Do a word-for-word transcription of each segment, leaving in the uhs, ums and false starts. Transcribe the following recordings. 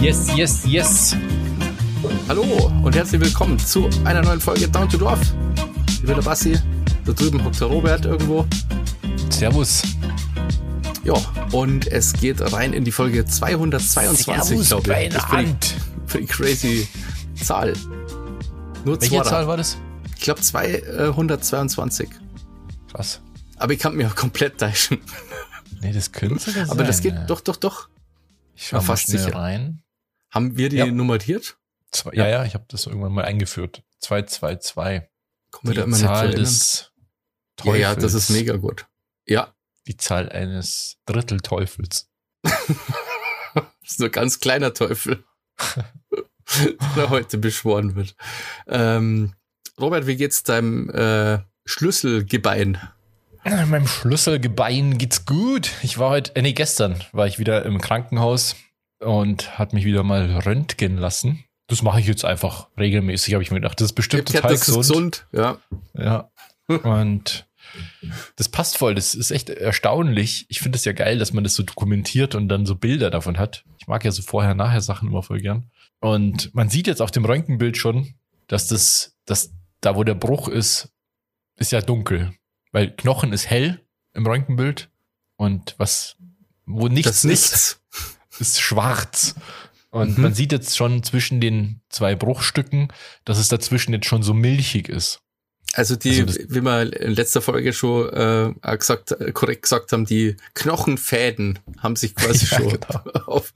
Yes, yes, yes. Hallo und herzlich willkommen zu einer neuen Folge Down to Dorf. Ich bin der Bassi, da drüben hockt der Robert irgendwo. Servus. Ja, und es geht rein in die Folge zweihundertzweiundzwanzig, glaube ich. Das ist pretty, pretty crazy Zahl. Nur Welche Zahl war das? Ich glaube zweihundertzweiundzwanzig. Krass. Aber ich kann mich auch komplett täuschen. Nee, das könnte sogar sein. Aber das geht ja. doch, doch, doch. Ich schau mal fast schnell sicher rein. Haben wir die Ja. nummeriert? Zwei, ja, ja, ich habe das irgendwann mal eingeführt. zwei zwei zwei. Kommen wir da Die immer nicht zu Zahl erinnern? des Ja, Teufels. ja, das ist mega gut. Ja, Die Zahl eines Drittelteufels. das ist nur ein ganz kleiner Teufel, der heute beschworen wird. Ähm, Robert, wie geht's deinem äh, Schlüsselgebein? Meinem Schlüsselgebein geht's gut. Ich war heute, äh, nee, gestern war ich wieder im Krankenhaus und hat mich wieder mal röntgen lassen. Das mache ich jetzt einfach regelmäßig, habe ich mir gedacht. Das ist bestimmt Ich total das ist gesund. gesund. Ja. Ja. Und das passt voll. Das ist echt erstaunlich. Ich finde es ja geil, dass man das so dokumentiert und dann so Bilder davon hat. Ich mag ja so vorher-nachher Sachen immer voll gern. Und man sieht jetzt auf dem Röntgenbild schon, dass das, dass da, wo der Bruch ist, ist ja dunkel. Weil Knochen ist hell im Röntgenbild und was, wo nichts Das Nichts. ist, ist schwarz. Und Mhm. man sieht jetzt schon zwischen den zwei Bruchstücken, dass es dazwischen jetzt schon so milchig ist. Also die, Also das- wie wir in letzter Folge schon äh, auch gesagt, äh, korrekt gesagt haben, die Knochenfäden haben sich quasi Ja, schon, genau. auf,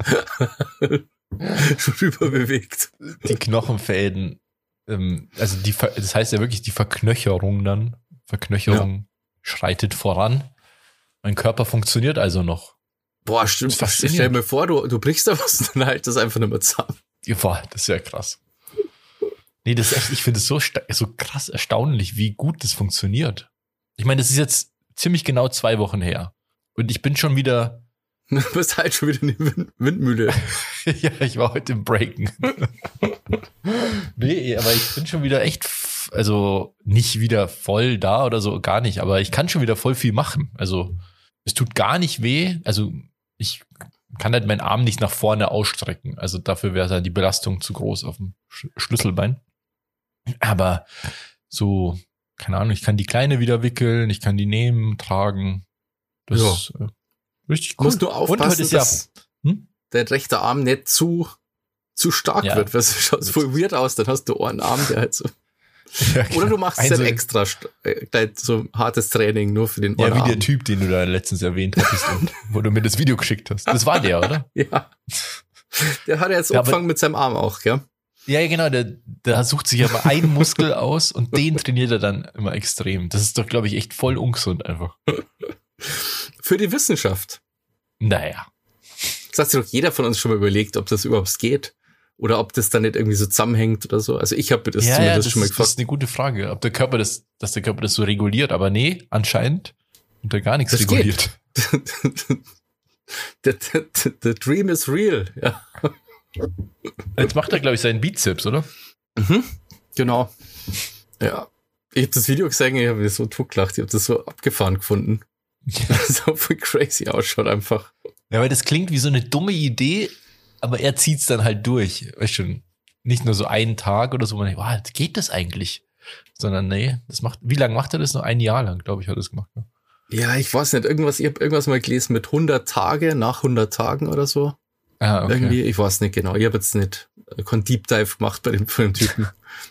schon rüber bewegt. Die Knochenfäden, ähm, also die, Ver- das heißt ja wirklich die Verknöcherung dann. Verknöcherung schreitet voran. Mein Körper funktioniert also noch. Boah, stimmt. Das ist faszinierend. Stell mir vor, du, du brichst da was und dann halt das einfach nicht mehr zusammen. Ja, boah, das wäre krass. Nee, das ist echt, ich finde es so, sta- so krass erstaunlich, wie gut das funktioniert. Ich meine, das ist jetzt ziemlich genau zwei Wochen her. Und ich bin schon wieder, Du bist halt schon wieder in die Wind- Windmühle. ja, ich war heute im Breaken. Nee, aber ich bin schon wieder echt, f- also nicht wieder voll da oder so, gar nicht. Aber ich kann schon wieder voll viel machen. Also es tut gar nicht weh. Also ich kann halt meinen Arm nicht nach vorne ausstrecken. Also dafür wäre dann die Belastung zu groß auf dem Sch- Schlüsselbein. Aber so, keine Ahnung, ich kann die Kleine wieder wickeln, ich kann die nehmen, tragen. Das Ja. ist äh, richtig Du cool. musst nur Und heute aufpassen, ist ja, dass hm? der rechte Arm nicht zu, zu stark Ja. wird. Weil es schaut voll weird aus, dann hast du einen Arm, der halt so. Ja, Oder du machst Also- dann extra st- äh, gleich so hartes Training nur für den Ja, einen wie Arm. der Typ, den du da letztens erwähnt hattest und wo du mir das Video geschickt hast. Das war der, oder? Ja. Der hat ja jetzt Ja, aber- Umfang mit seinem Arm auch, gell? Ja, ja, genau. Der, der sucht sich aber einen Muskel aus und den trainiert er dann immer extrem. Das ist doch, glaube ich, echt voll ungesund einfach. Für die Wissenschaft. Naja. Das hat sich doch jeder von uns schon mal überlegt, ob das überhaupt geht. Oder ob das dann nicht irgendwie so zusammenhängt oder so. Also ich habe mir das Ja, ja, zumindest das, schon mal ist, das ist gefragt. eine gute Frage. Ob der Körper das, dass der Körper das so reguliert. Aber nee, anscheinend wird er gar nichts Das reguliert. the, the, the, the dream is real. Ja. Jetzt macht er, glaube ich, seinen Bizeps, oder? Mhm. Genau. Ja. Ich habe das Video gesehen, ich habe mir so totgelacht. Ich habe das so abgefahren gefunden. So voll crazy ausschaut einfach. Ja, weil das klingt wie so eine dumme Idee, aber er zieht's dann halt durch. Weißt schon, nicht nur so einen Tag oder so, wo man denkt, wow, geht das eigentlich? Sondern nee, das macht, wie lange macht er das? Nur ein Jahr lang, glaube ich, hat er das gemacht. Ne? Ja, ich weiß nicht, irgendwas, ich habe irgendwas mal gelesen mit hundert Tage, nach hundert Tagen oder so. Ah, okay. Irgendwie, ich weiß nicht genau. Ich habe jetzt nicht äh, keinen Deep Dive gemacht bei dem, von dem Typen.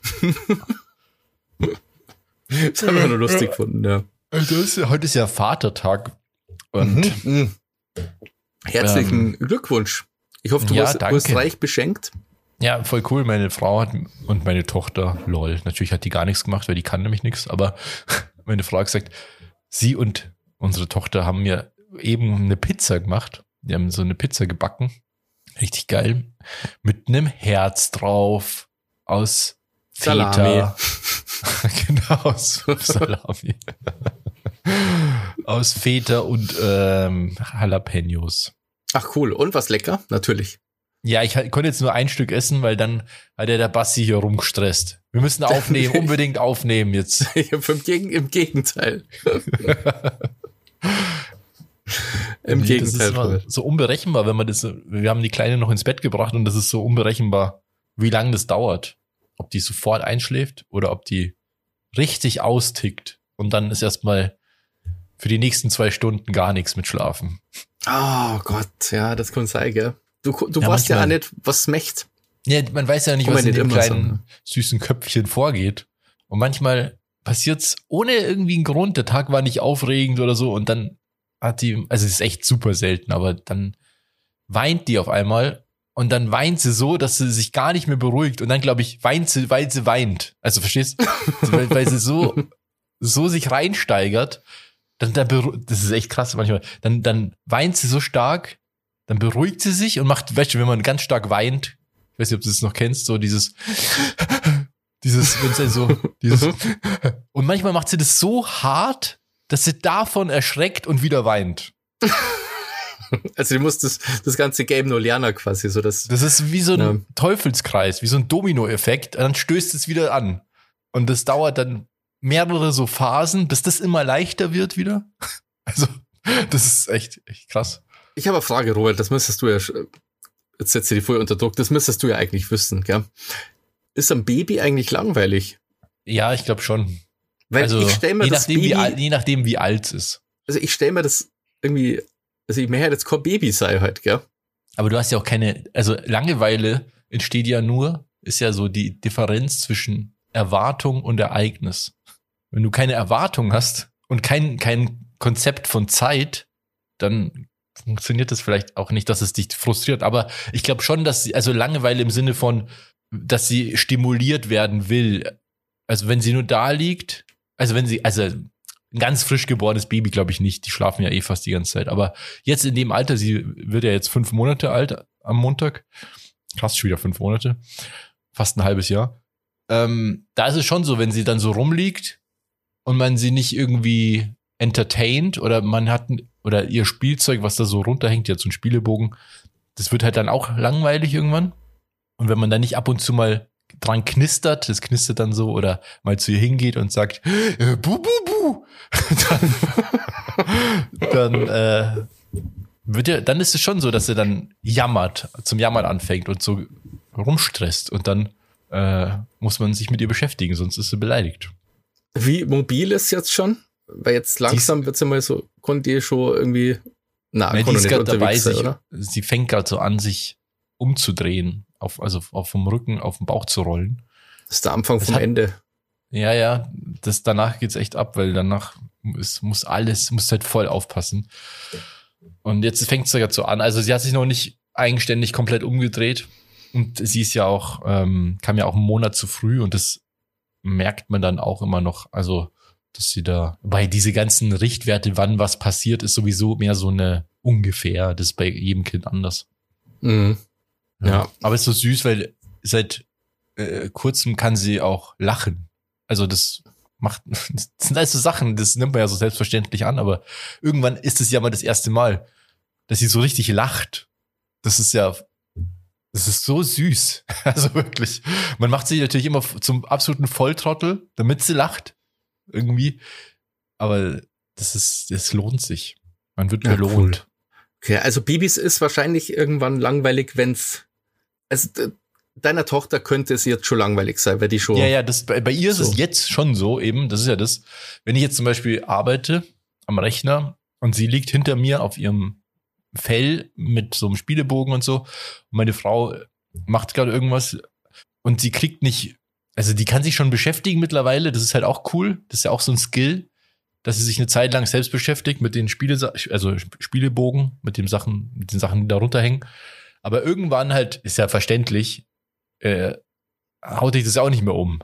Das haben wir nur lustig gefunden, ja. Also ist, ja- heute ist ja Vatertag. Und Mhm. Herzlichen Glückwunsch. Ich hoffe, du Ja, wirst, du danke. wirst reich beschenkt. ja, voll cool. Meine Frau hat und meine Tochter, lol, natürlich hat die gar nichts gemacht, weil die kann nämlich nichts, aber meine Frau hat gesagt, sie und unsere Tochter haben mir eben eine Pizza gemacht. Die haben so eine Pizza gebacken. Richtig geil. Mit einem Herz drauf. Aus Feta. Genau, aus Salami. Aus Feta und ähm, Jalapenos. Ach cool. Und was lecker? Natürlich. Ja, ich konnte jetzt nur ein Stück essen, weil dann hat ja der Bassi hier rumgestresst. Wir müssen aufnehmen, unbedingt aufnehmen jetzt. Im, Gegen, Im Gegenteil. Im Nee, Gegenteil. das ist so unberechenbar, wenn man das, wir haben die Kleine noch ins Bett gebracht und das ist so unberechenbar, wie lange das dauert. Ob die sofort einschläft oder ob die richtig austickt und dann ist erstmal für die nächsten zwei Stunden gar nichts mit Schlafen. Oh Gott, ja, das kann sein, gell? Du, du Ja, weißt ja auch manchmal. nicht, was macht. Ja, man weiß ja nicht, Kann was man in nicht dem immer kleinen, sagen, süßen Köpfchen vorgeht. Und manchmal passiert's ohne irgendwie einen Grund. Der Tag war nicht aufregend oder so und dann hat die, also es ist echt super selten, aber dann weint die auf einmal und dann weint sie so, dass sie sich gar nicht mehr beruhigt und dann, glaube ich, weint sie, weil sie weint. Also verstehst du? weil, weil sie so, so sich reinsteigert, dann, dann beru- das ist echt krass manchmal, dann, dann weint sie so stark, dann beruhigt sie sich und macht, weißt du, wenn man ganz stark weint, ich weiß nicht, ob du das noch kennst, so dieses, dieses, wenn es so, dieses, und manchmal macht sie das so hart, dass sie davon erschreckt und wieder weint. Also du musst das, das ganze Game nur lernen quasi, so dass. Das ist wie so ein Ja. Teufelskreis, wie so ein Dominoeffekt, und dann stößt es wieder an. Und das dauert dann mehrere so Phasen, bis das immer leichter wird wieder. Also, das ist echt, echt krass. Ich habe eine Frage, Robert, das müsstest du ja, sch- jetzt setze ich die voll unter Druck, das müsstest du ja eigentlich wissen, gell? Ist ein Baby eigentlich langweilig? Ja, ich glaube schon. Weil Also, ich stelle mir je das nachdem, Baby, wie, alt- je nachdem, wie alt es ist. also ich stelle mir das irgendwie, also ich möchte jetzt kein Baby sein halt, gell? Aber du hast ja auch keine, also Langeweile entsteht ja nur, ist ja so die Differenz zwischen Erwartung und Ereignis. Wenn du keine Erwartung hast und kein, kein Konzept von Zeit, dann funktioniert das vielleicht auch nicht, dass es dich frustriert. Aber ich glaube schon, dass sie, also Langeweile im Sinne von, dass sie stimuliert werden will. Also wenn sie nur da liegt, also wenn sie, also ein ganz frisch geborenes Baby glaube ich nicht, die schlafen ja eh fast die ganze Zeit. Aber jetzt in dem Alter, sie wird ja jetzt fünf Monate alt am Montag. Krass, schon wieder fünf Monate. Fast ein halbes Jahr. Ähm, da ist es schon so, wenn sie dann so rumliegt und man sie nicht irgendwie entertaint oder man hat, oder ihr Spielzeug, was da so runterhängt, jetzt so ein Spielebogen, das wird halt dann auch langweilig irgendwann. Und wenn man da nicht ab und zu mal dran knistert, das knistert dann so, oder mal zu ihr hingeht und sagt, äh, bu, bu, bu, dann, dann, äh, wird ja, dann ist es schon so, dass er dann jammert, zum Jammern anfängt und so rumstresst und dann äh, muss man sich mit ihr beschäftigen, sonst ist sie beleidigt. Wie mobil ist jetzt schon? Weil jetzt langsam wird sie mal so, konnte ihr schon irgendwie, na, Nee, konnte die ist nicht gerade dabei, unterwegs sein, sich, oder? sie fängt gerade so an, sich umzudrehen, auf, also auf dem Rücken, auf dem Bauch zu rollen. Das ist der Anfang Das vom hat- Ende. Ja, ja, das, danach geht's echt ab, weil danach ist, muss alles, muss halt voll aufpassen. Und jetzt fängt es gerade so an. Also sie hat sich noch nicht eigenständig komplett umgedreht. Und sie ist ja auch, ähm, kam ja auch einen Monat zu früh und das merkt man dann auch immer noch. Also, dass sie da, weil diese ganzen Richtwerte, wann was passiert, ist sowieso mehr so eine ungefähr. Das ist bei jedem Kind anders. Mhm. Ja. Aber es ist so süß, weil seit äh, kurzem kann sie auch lachen. Also das macht, das sind alles so Sachen, das nimmt man ja so selbstverständlich an, aber irgendwann ist es ja mal das erste Mal, dass sie so richtig lacht. Das ist ja, das ist so süß. Also wirklich. Man macht sie natürlich immer zum absoluten Volltrottel, damit sie lacht. Irgendwie. Aber das ist, das lohnt sich. Man wird Ja, belohnt. Okay, also Babys ist wahrscheinlich irgendwann langweilig, wenn's, also d- deiner Tochter könnte es jetzt schon langweilig sein, weil die schon. Ja, ja, das, bei, bei ihr ist So. es jetzt schon so eben, das ist ja das, wenn ich jetzt zum Beispiel arbeite am Rechner und sie liegt hinter mir auf ihrem Fell mit so einem Spielebogen und so und meine Frau macht gerade irgendwas und sie kriegt nicht, also die kann sich schon beschäftigen mittlerweile, das ist halt auch cool, das ist ja auch so ein Skill, dass sie sich eine Zeit lang selbst beschäftigt mit den Spiele, also Spielebogen, mit den Sachen, mit den Sachen, die da runterhängen. Aber irgendwann halt, ist ja verständlich, äh, haut dich das auch nicht mehr um.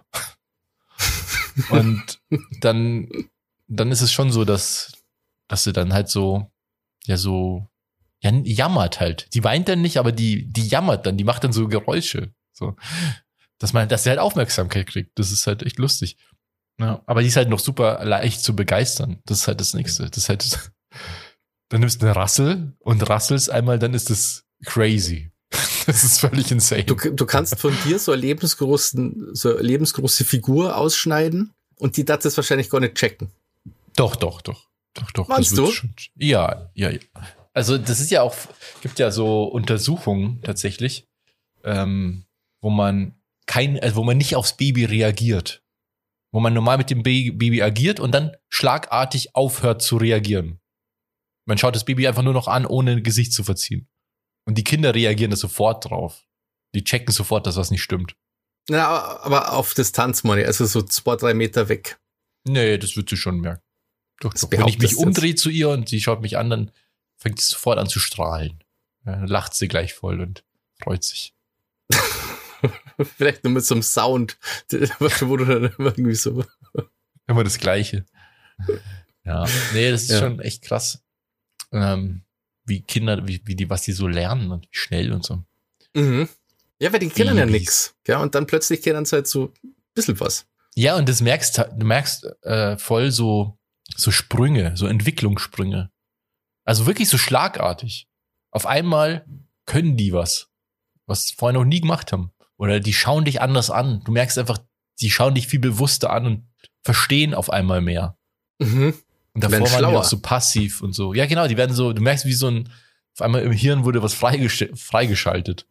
Und dann, dann ist es schon so, dass, dass sie dann halt so, ja, so, ja, jammert halt. Die weint dann nicht, aber die, die jammert dann, die macht dann so Geräusche. So. Dass man, dass sie halt Aufmerksamkeit kriegt. Das ist halt echt lustig. Ja, aber die ist halt noch super leicht zu begeistern. Das ist halt das Nächste. Das ist halt, dann nimmst du eine Rassel und rasselst einmal, dann ist das crazy. Das ist völlig insane. Du, du kannst von dir so eine lebensgroßen, so eine lebensgroße Figur ausschneiden und die darf das wahrscheinlich gar nicht checken. Doch, doch, doch. Doch, doch. Meinst das wird du? Schon, ja, ja, ja. Also das ist ja auch, gibt ja so Untersuchungen tatsächlich, ähm, wo man kein, also wo man nicht aufs Baby reagiert. Wo man normal mit dem Baby agiert und dann schlagartig aufhört zu reagieren. Man schaut das Baby einfach nur noch an, ohne ein Gesicht zu verziehen. Und die Kinder reagieren da sofort drauf. Die checken sofort, dass was nicht stimmt. Ja, aber auf Distanz, meine ich, also so zwei, drei Meter weg. Nee, das wird sie schon merken. Doch, doch. Wenn ich mich umdrehe zu ihr und sie schaut mich an, dann fängt sie sofort an zu strahlen. Ja, dann lacht sie gleich voll und freut sich. Vielleicht nur mit so einem Sound, wo du dann irgendwie so. Immer das Gleiche. Ja, nee, das ist ja. schon echt krass. Ähm, wie Kinder, wie, wie die, was die so lernen und wie schnell und so. Mhm. Ja, weil die kennen ja nix. Ja, und dann plötzlich kennen sie halt so ein bisschen was. Ja, und das merkst, du merkst äh, voll so, so Sprünge, so Entwicklungssprünge. Also wirklich so schlagartig. Auf einmal können die was, was sie vorher noch nie gemacht haben. Oder die schauen dich anders an. Du merkst einfach, die schauen dich viel bewusster an und verstehen auf einmal mehr. Mhm. Und davor waren die auch so passiv und so. Ja, genau, die werden so, du merkst, wie so ein, auf einmal im Hirn wurde was freigesch- freigeschaltet.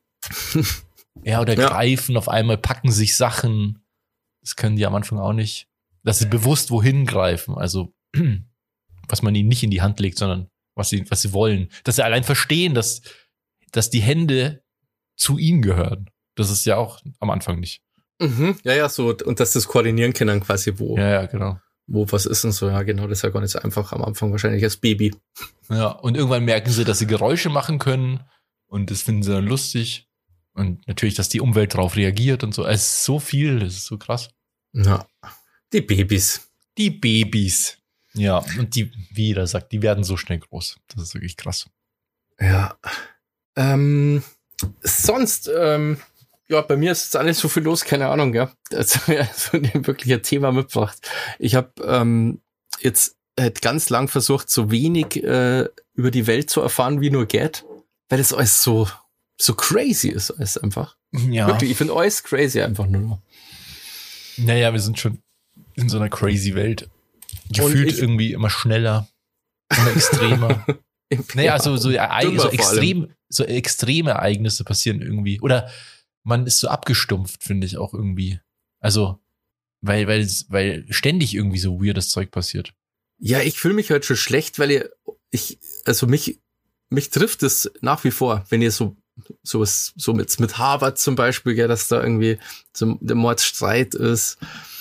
Ja, oder ja. greifen, auf einmal packen sich Sachen. Das können die am Anfang auch nicht. Dass sie bewusst wohin greifen. Also, was man ihnen nicht in die Hand legt, sondern was sie, was sie wollen. Dass sie allein verstehen, dass, dass die Hände zu ihnen gehören. Das ist ja auch am Anfang nicht. Mhm. Ja, ja, so, und dass das koordinieren können dann quasi, wo, ja, ja, genau. wo was ist und so. Ja, genau, das ist ja gar nicht so einfach am Anfang wahrscheinlich als Baby. Ja, und irgendwann merken sie, dass sie Geräusche machen können und das finden sie dann lustig. Und natürlich, dass die Umwelt darauf reagiert und so. Es ist so viel, das ist so krass. Ja, die Babys. Die Babys. Ja, und die, wie jeder sagt, die werden so schnell groß. Das ist wirklich krass. Ja. Ähm, sonst, ähm, ja, bei mir ist jetzt auch nicht so viel los, keine Ahnung, ja. Also, ja, so ein wirklicher Thema mitgebracht. Ich habe ähm, jetzt halt ganz lang versucht, so wenig äh, über die Welt zu erfahren, wie nur geht, weil das alles so so crazy ist, alles einfach. Ja. Wirklich, ich finde alles crazy einfach nur. Naja, wir sind schon in so einer crazy Welt. Gefühlt ich, irgendwie immer schneller, immer extremer. Naja, also so, so, so, extrem, so extreme Ereignisse passieren irgendwie. Oder man ist so abgestumpft, finde ich auch irgendwie. Also, weil, weil, weil ständig irgendwie so weirdes Zeug passiert. Ja, ich fühle mich halt schon schlecht, weil ihr, ich, also mich, mich trifft es nach wie vor, wenn ihr so sowas, so mit, mit Harvard zum Beispiel, ja, dass da irgendwie so der Mordsstreit ist.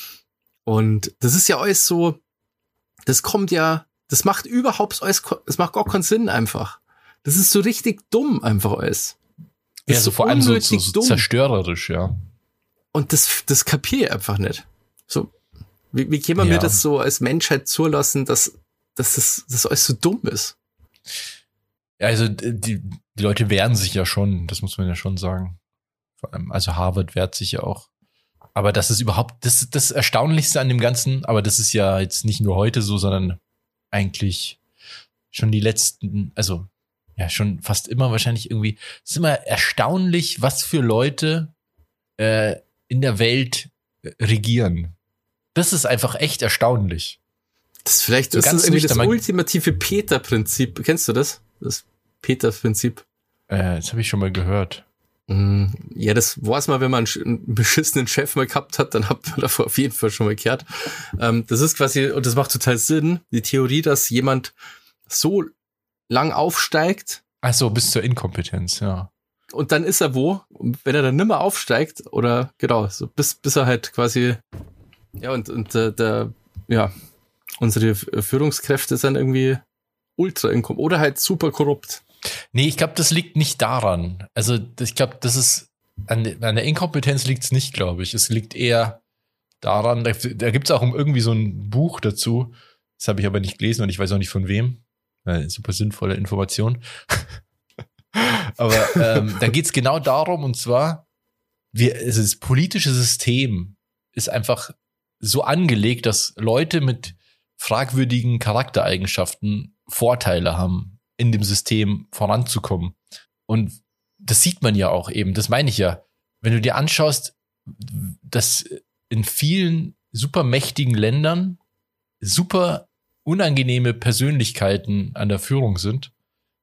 Und das ist ja alles so, das kommt ja, das macht überhaupt alles, das macht gar keinen Sinn einfach. Das ist so richtig dumm einfach alles. Das ja, so vor allem so, so, so zerstörerisch, ja. Und das, das kapiere ich einfach nicht. So, wie, wie kann man ja. mir das so als Menschheit zulassen, dass, dass das, das alles so dumm ist? Ja, also die, die Leute wehren sich ja schon, das muss man ja schon sagen. Vor allem, also Harvard wehrt sich ja auch. Aber das ist überhaupt, das ist das Erstaunlichste an dem Ganzen, aber das ist ja jetzt nicht nur heute so, sondern eigentlich schon die letzten, also ja, schon fast immer wahrscheinlich irgendwie, es ist immer erstaunlich, was für Leute äh, in der Welt regieren. Das ist einfach echt erstaunlich. Das ist vielleicht, das ist irgendwie das ultimative Peter-Prinzip. Kennst du das? Das Peter-Prinzip. Äh, das habe ich schon mal gehört. Ja, das weiß man, wenn man einen beschissenen Chef mal gehabt hat, dann hat man davor auf jeden Fall schon mal gehört. Ähm, das ist quasi, und das macht total Sinn, die Theorie, dass jemand so lang aufsteigt. Ach so, bis zur Inkompetenz, ja. Und dann ist er wo? Und wenn er dann nimmer aufsteigt, oder genau, so bis, bis er halt quasi, ja, und, und äh, der, ja, unsere Führungskräfte sind irgendwie ultra inkompetent oder halt super korrupt. Nee, ich glaube, das liegt nicht daran. Also ich glaube, das ist an, an der Inkompetenz liegt es nicht, glaube ich. Es liegt eher daran, da, da gibt es auch irgendwie so ein Buch dazu. Das habe ich aber nicht gelesen und ich weiß auch nicht von wem. Äh, super sinnvolle Information. aber ähm, da geht es genau darum, und zwar, wir, also das politische System ist einfach so angelegt, dass Leute mit fragwürdigen Charaktereigenschaften Vorteile haben, in dem System voranzukommen. Und das sieht man ja auch eben, das meine ich ja. Wenn du dir anschaust, dass in vielen super mächtigen Ländern super unangenehme Persönlichkeiten an der Führung sind,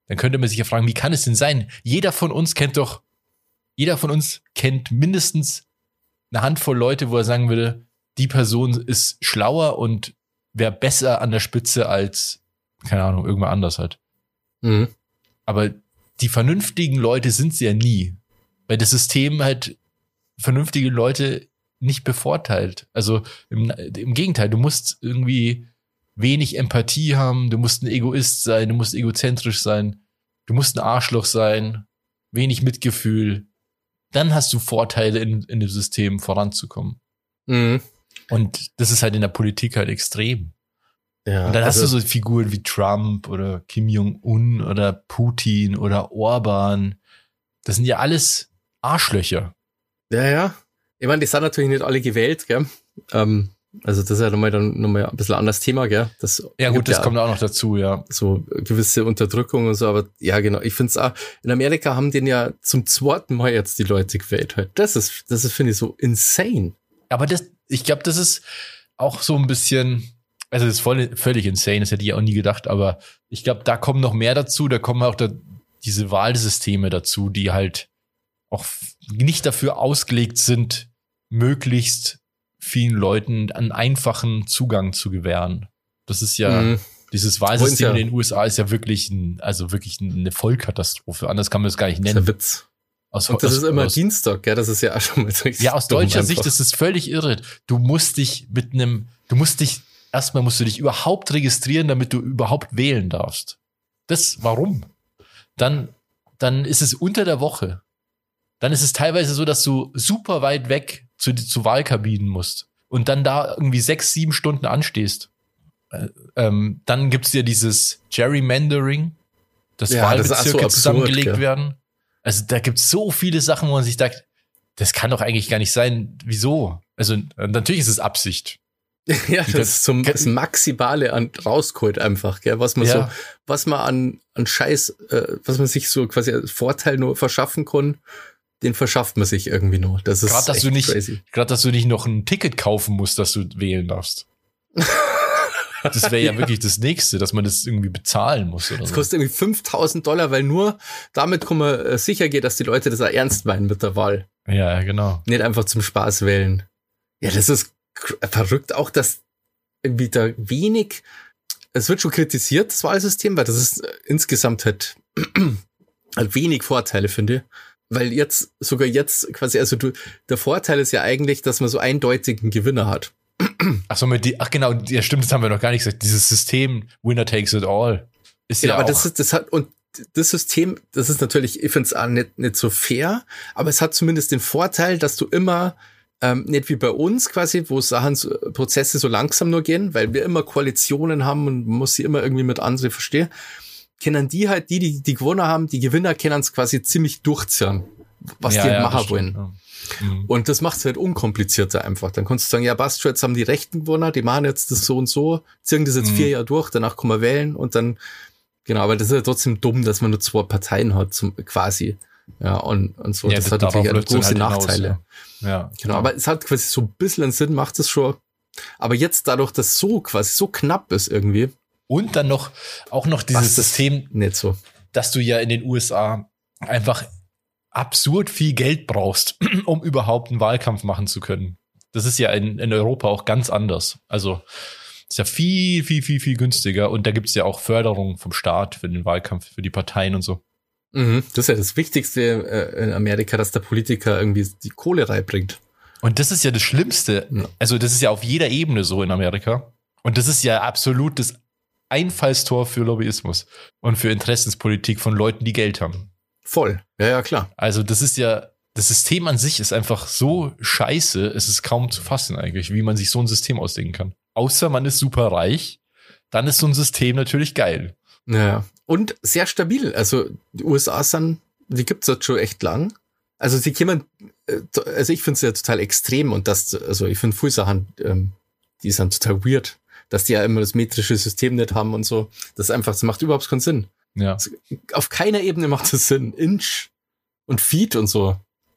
dann könnte man sich ja fragen, wie kann es denn sein? Jeder von uns kennt doch, jeder von uns kennt mindestens eine Handvoll Leute, wo er sagen würde, die Person ist schlauer und wäre besser an der Spitze als, keine Ahnung, irgendwer anders halt. Mhm. Aber die vernünftigen Leute sind sie ja nie, weil das System halt vernünftige Leute nicht bevorteilt. Also im, im Gegenteil, du musst irgendwie wenig Empathie haben, du musst ein Egoist sein, du musst egozentrisch sein, du musst ein Arschloch sein, wenig Mitgefühl. Dann hast du Vorteile in, in dem System voranzukommen. Mhm. Und das ist halt in der Politik halt extrem. Ja, Und dann also, hast du so Figuren wie Trump oder Kim Jong-un oder Putin oder Orban. Das sind ja alles Arschlöcher. Ja, ja. Ich meine, die sind natürlich nicht alle gewählt, gell? Ähm, also das ist ja nochmal dann nochmal ein bisschen ein anderes Thema, gell? Das Ja gut, das ja kommt auch noch dazu, ja. so gewisse Unterdrückung und so, aber ja, genau. Ich finde es auch, in Amerika haben den ja zum zweiten Mal jetzt die Leute gewählt halt. Das ist, das ist, finde ich, so insane. Aber das, ich glaube, das ist auch so ein bisschen, also das ist voll, völlig insane, das hätte ich auch nie gedacht, aber ich glaube, da kommen noch mehr dazu, da kommen auch da, diese Wahlsysteme dazu, die halt auch nicht dafür ausgelegt sind, möglichst vielen Leuten einen einfachen Zugang zu gewähren. Das ist ja, mhm. dieses Wahlsystem ja. in den U S A ist ja wirklich ein, also wirklich eine Vollkatastrophe. Anders kann man das gar nicht nennen. Das ist ein Witz. Aus, Und das aus, ist immer aus, Dienstag, gell? Das ist ja auch schon mal so. Ja, aus deutscher Sicht ist es völlig irre. Du musst dich mit einem, du musst dich, erstmal musst du dich überhaupt registrieren, damit du überhaupt wählen darfst. Das, warum? Dann, dann ist es unter der Woche. Dann ist es teilweise so, dass du super weit weg zu, zu Wahlkabinen musst und dann da irgendwie sechs, sieben Stunden anstehst. Äh, ähm, dann gibt's ja dieses Gerrymandering, dass ja, Wahlbezirke das so zusammengelegt absurd, werden. Also da gibt's so viele Sachen, wo man sich sagt, das kann doch eigentlich gar nicht sein. Wieso? Also natürlich ist es Absicht. Ja, das ist zum das Maximale an rausgeholt einfach, gell? Was man ja. so, was man an, an Scheiß, äh, was man sich so quasi als Vorteil nur verschaffen kann, den verschafft man sich irgendwie nur. Das ist gerade, dass echt du nicht, crazy. Gerade, dass du nicht noch ein Ticket kaufen musst, dass du wählen darfst. Das wäre ja, ja wirklich das Nächste, dass man das irgendwie bezahlen muss. Oder das so. kostet irgendwie fünftausend Dollar, weil nur damit kann man äh, sicher gehen, dass die Leute das auch ernst meinen mit der Wahl. Ja, genau. Nicht einfach zum Spaß wählen. Ja, das ist verrückt auch, dass irgendwie da wenig, es wird schon kritisiert, das Wahlsystem, weil das ist äh, insgesamt halt, halt wenig Vorteile, finde ich. Weil jetzt, sogar jetzt quasi, also du, der Vorteil ist ja eigentlich, dass man so eindeutigen Gewinner hat. Ach so, mit die, ach genau, ja stimmt, das haben wir noch gar nicht gesagt. Dieses System, Winner takes it all, ist ja, ja aber auch. das ist, das hat, und das System, das ist natürlich, ich finde es auch nicht, nicht so fair, aber es hat zumindest den Vorteil, dass du immer, ähm, nicht wie bei uns quasi, wo Sachen, so, Prozesse so langsam nur gehen, weil wir immer Koalitionen haben und man muss sie immer irgendwie mit anderen verstehen, kennen die halt, die, die, die gewonnen haben, die Gewinner können es quasi ziemlich durchziehen, was ja, die ja, machen wollen. Ja. Mhm. Und das macht es halt unkomplizierter einfach. Dann kannst du sagen, ja, passt schon, jetzt haben die Rechten gewonnen, die machen jetzt das so und so, ziehen das jetzt mhm. vier Jahre durch, danach kann man wählen und dann, genau, aber das ist ja trotzdem dumm, dass man nur zwei Parteien hat, zum, quasi. Ja, und, und so. Ja, das, das hat natürlich halt große halt Nachteile. Hinaus, ja. Ja, genau, aber es hat quasi so ein bisschen einen Sinn, macht es schon. Aber jetzt dadurch, dass so quasi so knapp ist irgendwie. Und dann noch, auch noch dieses System, nicht so, dass du ja in den U S A einfach absurd viel Geld brauchst, um überhaupt einen Wahlkampf machen zu können. Das ist ja in, in Europa auch ganz anders. Also ist ja viel, viel, viel, viel günstiger. Und da gibt es ja auch Förderung vom Staat für den Wahlkampf, für die Parteien und so. Mhm, das ist ja das Wichtigste äh, in Amerika, dass der Politiker irgendwie die Kohle reinbringt. Und das ist ja das Schlimmste. Ja. Also das ist ja auf jeder Ebene so in Amerika. Und das ist ja absolut das Einfallstor für Lobbyismus und für Interessenspolitik von Leuten, die Geld haben. Voll, ja, ja, klar. Also das ist ja, das System an sich ist einfach so scheiße, es ist kaum zu fassen eigentlich, wie man sich so ein System ausdenken kann. Außer man ist super reich, dann ist so ein System natürlich geil. Ja, und sehr stabil. Also die U S A sind, die gibt's jetzt schon echt lang. Also sie kommen, also ich finde es ja total extrem und das, also ich finde viele Sachen, ähm, die sind total weird, dass die ja immer das metrische System nicht haben und so. Das ist einfach, das macht überhaupt keinen Sinn. Ja. Also, auf keiner Ebene macht das Sinn. Inch und Feet und so.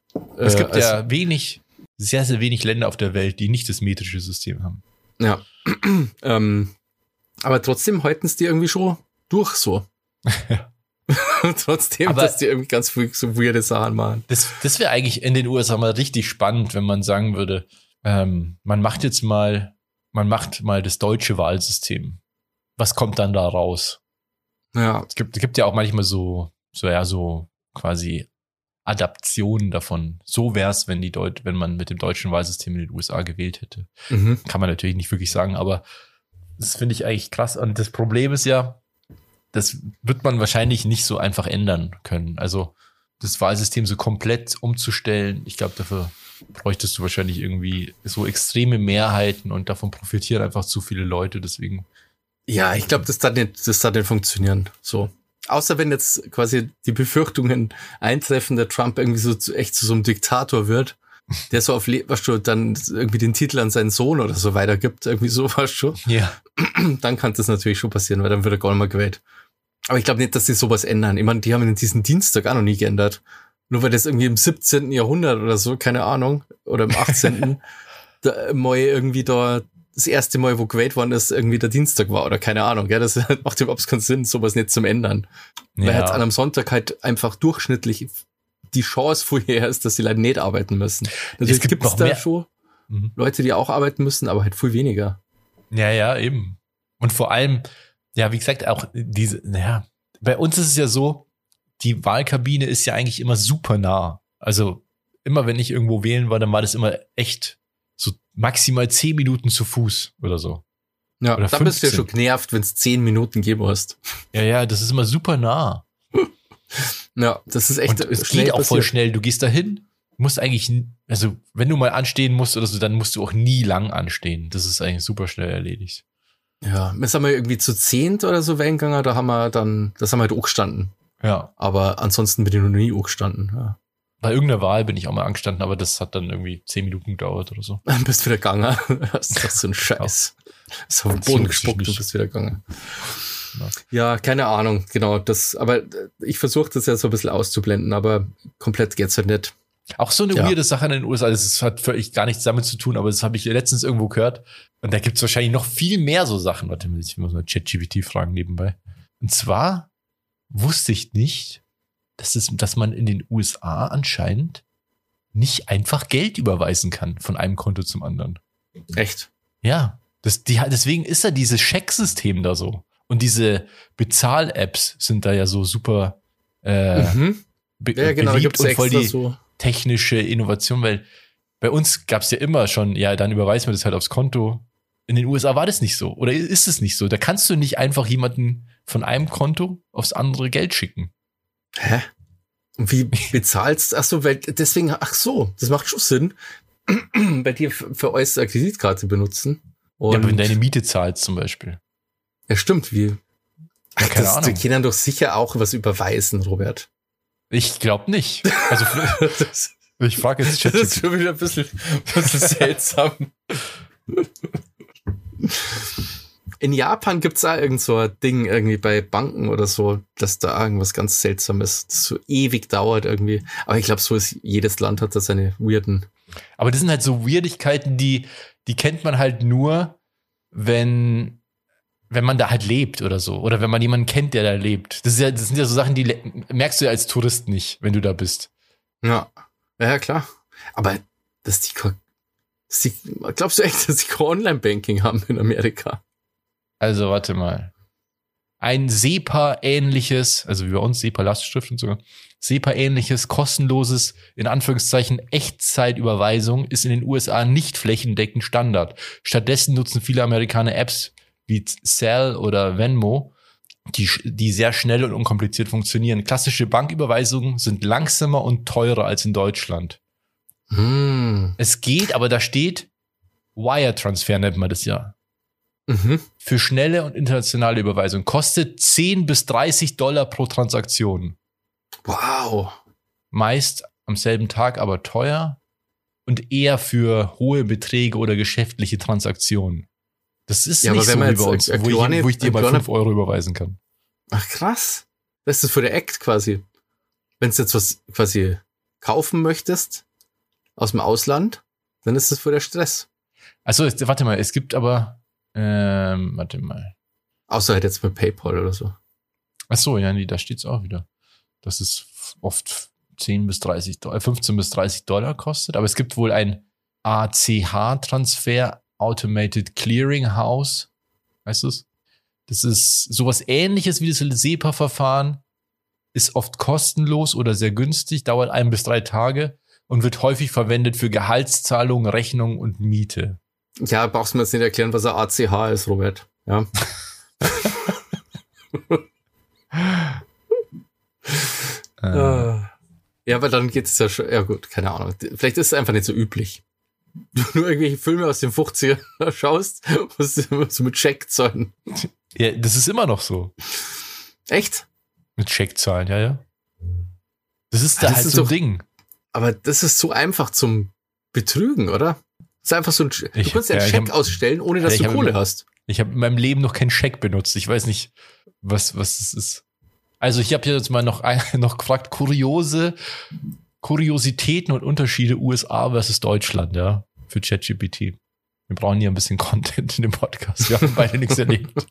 Es gibt äh, also, ja wenig, sehr, sehr wenig Länder auf der Welt, die nicht das metrische System haben. Ja. ähm, aber trotzdem halten es die irgendwie schon durch so. Trotzdem, aber dass die irgendwie ganz viel so weirde Sachen machen. Das, das wäre eigentlich in den U S A mal richtig spannend, wenn man sagen würde, ähm, man macht jetzt mal, man macht mal das deutsche Wahlsystem. Was kommt dann da raus? Ja. Es gibt, es gibt ja auch manchmal so, so ja, so quasi Adaptionen davon. So wär's, wenn die Deut wenn man mit dem deutschen Wahlsystem in den U S A gewählt hätte. Mhm. Kann man natürlich nicht wirklich sagen, aber das finde ich eigentlich krass. Und das Problem ist ja, das wird man wahrscheinlich nicht so einfach ändern können. Also das Wahlsystem so komplett umzustellen, ich glaube, dafür bräuchtest du wahrscheinlich irgendwie so extreme Mehrheiten und davon profitieren einfach zu viele Leute. Deswegen. Ja, ich glaube, das darf nicht, das darf nicht funktionieren. So. Außer wenn jetzt quasi die Befürchtungen eintreffen, der Trump irgendwie so zu, echt zu so einem Diktator wird, der so auf, weißt du, dann irgendwie den Titel an seinen Sohn oder so weitergibt, irgendwie so, weißt du. Ja. Dann kann das natürlich schon passieren, weil dann wird er gar nicht mehr gewählt. Aber ich glaube nicht, dass sie sowas ändern. Ich meine, die haben diesen Dienstag auch noch nie geändert. Nur weil das irgendwie im siebzehnten Jahrhundert oder so, keine Ahnung, oder im achtzehnten da mal irgendwie da das erste Mal, wo gewählt worden ist, irgendwie der Dienstag war oder keine Ahnung. Ja, das macht überhaupt keinen Sinn, sowas nicht zum Ändern. Ja. Weil halt an einem Sonntag halt einfach durchschnittlich die Chance vorher ist, dass die Leute nicht arbeiten müssen. Natürlich es gibt gibt's noch da mehr. schon Mhm. Leute, die auch arbeiten müssen, aber halt viel weniger. Ja, ja, eben. Und vor allem, ja, wie gesagt, auch diese, naja, bei uns ist es ja so, die Wahlkabine ist ja eigentlich immer super nah. Also immer, wenn ich irgendwo wählen war, dann war das immer echt so maximal zehn Minuten zu Fuß oder so. Ja, oder dann bist du ja fünfzehn. schon genervt, wenn es zehn Minuten geben hast. Ja, ja, das ist immer super nah. Ja, das ist echt Und es schnell geht auch voll passiert. schnell. Du gehst dahin, musst eigentlich, also wenn du mal anstehen musst oder so, dann musst du auch nie lang anstehen. Das ist eigentlich super schnell erledigt. Ja, wir sind mal irgendwie zu zehnt oder so wählen gegangen, da haben wir dann, das haben wir halt auch gestanden. Ja. Aber ansonsten bin ich noch nie auch gestanden. Ja. Bei irgendeiner Wahl bin ich auch mal angestanden, aber das hat dann irgendwie zehn Minuten gedauert oder so. Dann bist du wieder gegangen. Das ist doch so ein Scheiß. Ist auf den Boden gespuckt, du bist wieder gegangen. Ja. Ja, keine Ahnung, genau. Das, aber ich versuche das ja so ein bisschen auszublenden, aber komplett geht's halt nicht. Auch so eine Ja. weirde Sache in den U S A, das hat völlig gar nichts damit zu tun, aber das habe ich letztens irgendwo gehört. Und da gibt's wahrscheinlich noch viel mehr so Sachen. Warte mal, ich muss mal ChatGPT fragen nebenbei. Und zwar wusste ich nicht, dass, es, dass man in den U S A anscheinend nicht einfach Geld überweisen kann von einem Konto zum anderen. Echt? Ja, das, die, deswegen ist da dieses Schecksystem da so. Und diese Bezahl-Apps sind da ja so super äh, Mhm. be Ja, genau, da beliebt gibt's und voll extra die so. technische Innovation, weil bei uns gab's ja immer schon, ja, dann überweist man das halt aufs Konto. In den U S A war das nicht so. Oder ist es nicht so? Da kannst du nicht einfach jemanden von einem Konto aufs andere Geld schicken. Hä? Und wie bezahlst? Ach so, weil deswegen, ach so, das macht schon Sinn. Bei dir für, für euch eine Kreditkarte benutzen. Und Ja, aber wenn deine Miete zahlst zum Beispiel. ja, stimmt, wie? Ach, keine das, Ahnung. die können doch sicher auch was überweisen, Robert. Ich glaube nicht. Also Das, ich frage jetzt das ist ChatGPT. schon wieder ein bisschen, ein bisschen seltsam. In Japan gibt's auch irgend so ein Ding irgendwie bei Banken oder so, dass da irgendwas ganz Seltsames, das so ewig dauert irgendwie. Aber ich glaube, so ist jedes Land hat da seine weirden. Aber das sind halt so Weirdigkeiten, die, die kennt man halt nur, wenn, wenn man da halt lebt oder so. Oder wenn man jemanden kennt, der da lebt. Das, ist ja, das sind ja so Sachen, die le- merkst du ja als Tourist nicht, wenn du da bist. Ja, ja klar. Aber dass die, ko- dass die, glaubst du echt, dass die kein Online-Banking haben in Amerika? Also warte mal. Ein SEPA-ähnliches, also wie bei uns, SEPA-Lastschrift und so, SEPA-ähnliches, kostenloses, in Anführungszeichen, Echtzeitüberweisung ist in den U S A nicht flächendeckend Standard. Stattdessen nutzen viele Amerikaner Apps wie Zelle oder Venmo, die, die sehr schnell und unkompliziert funktionieren. Klassische Banküberweisungen sind langsamer und teurer als in Deutschland. Hm. Es geht, aber da steht Wire-Transfer nennt man das ja. Mhm. Für schnelle und internationale Überweisung kostet zehn bis dreißig Dollar pro Transaktion. Wow. Meist am selben Tag, aber teuer und eher für hohe Beträge oder geschäftliche Transaktionen. Das ist Ja, nicht aber wenn so man wie jetzt bei uns, eine wo ich, kleine- wo ich dir eine mal kleine- fünf Euro überweisen kann. Ach krass. Das ist für der Act quasi. Wenn du jetzt was quasi kaufen möchtest aus dem Ausland, dann ist das für der Stress. Also es- warte mal, es gibt aber, ähm, warte mal. Außer halt jetzt mit PayPal oder so. Ach so, ja, nee, da steht's auch wieder. Dass es oft zehn bis dreißig Dollar, fünfzehn bis dreißig Dollar kostet. Aber es gibt wohl ein A C H-Transfer, Automated Clearing House. Weißt du es? Das ist sowas Ähnliches wie das SEPA-Verfahren. Ist oft kostenlos oder sehr günstig, dauert ein bis drei Tage und wird häufig verwendet für Gehaltszahlungen, Rechnungen und Miete. Ja, brauchst du mir jetzt nicht erklären, was ein A C H ist, Robert. Ja. äh. Ja, aber dann geht's ja schon, ja gut, keine Ahnung. Vielleicht ist es einfach nicht so üblich. Du nur irgendwelche Filme aus den fünfzigern schaust, musst du so mit Scheck zahlen. Ja, das ist immer noch so. Echt? Mit Scheck zahlen, ja, ja. Das ist da das halt ist so ein doch, Ding. Aber das ist so einfach zum Betrügen, oder? Das ist einfach so ein, du Ich- kannst ja einen ja, ich Scheck hab- ausstellen, ohne dass Ja, ich du hab Kohle immer- hast. Ich habe in meinem Leben noch keinen Scheck benutzt. Ich weiß nicht, was was es ist. Also ich habe jetzt mal noch, ein, noch gefragt, kuriose Kuriositäten und Unterschiede U S A versus Deutschland, ja, für ChatGPT. Wir brauchen hier ein bisschen Content in dem Podcast. Wir haben beide nichts erlebt.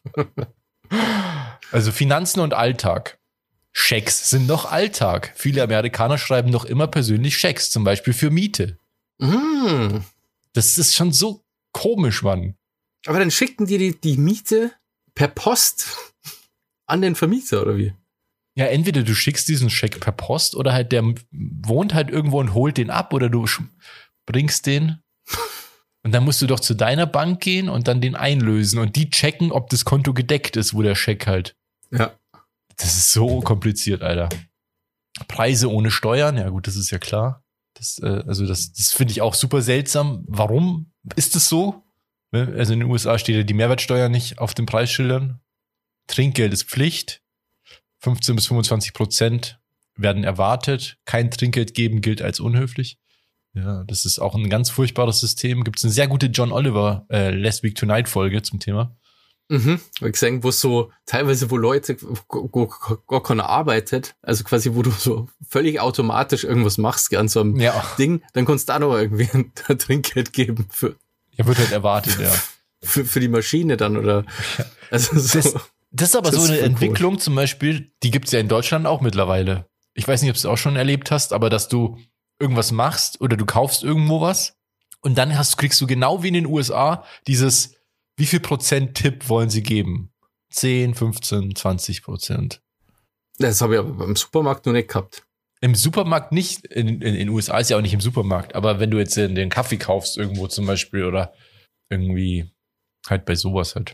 Also Finanzen und Alltag. Schecks sind noch Alltag. Viele Amerikaner schreiben noch immer persönlich Schecks, zum Beispiel für Miete. Mm. Das ist schon so komisch, Mann. Aber dann schickten die, die die Miete per Post an den Vermieter, oder wie? Ja, entweder du schickst diesen Scheck per Post oder halt der wohnt halt irgendwo und holt den ab oder du sch- bringst den und dann musst du doch zu deiner Bank gehen und dann den einlösen und die checken, ob das Konto gedeckt ist, wo der Scheck halt. Ja. Das ist so kompliziert, Alter. Preise ohne Steuern, ja gut, das ist ja klar. Das, äh, also das, das finde ich auch super seltsam. Warum ist es so? Ne? Also in den U S A steht ja die Mehrwertsteuer nicht auf den Preisschildern. Trinkgeld ist Pflicht. fünfzehn bis fünfundzwanzig Prozent werden erwartet. Kein Trinkgeld geben gilt als unhöflich. Ja, das ist auch ein ganz furchtbares System. Gibt es eine sehr gute John Oliver äh, Last Week Tonight Folge zum Thema. Mhm. Hab ich gesehen, wo so teilweise, wo Leute go- go- go- gar keiner arbeitet, also quasi, wo du so völlig automatisch irgendwas machst, an so einem Ja, Ding, dann kannst du da noch irgendwie ein Trinkgeld geben für, ja wird halt erwartet, ja. für, für die Maschine dann, oder? Also so. Das, das ist aber Das so ist eine voll cool. Entwicklung zum Beispiel, die gibt's ja in Deutschland auch mittlerweile. Ich weiß nicht, ob du es auch schon erlebt hast, aber dass du irgendwas machst oder du kaufst irgendwo was und dann hast, kriegst du genau wie in den U S A dieses, wie viel Prozent Tipp wollen sie geben? zehn, fünfzehn, zwanzig Prozent. Das habe ich aber beim Supermarkt noch nicht gehabt. Im Supermarkt nicht, in, in, in den U S A ist ja auch nicht im Supermarkt, aber wenn du jetzt den, den Kaffee kaufst irgendwo zum Beispiel oder irgendwie halt bei sowas halt.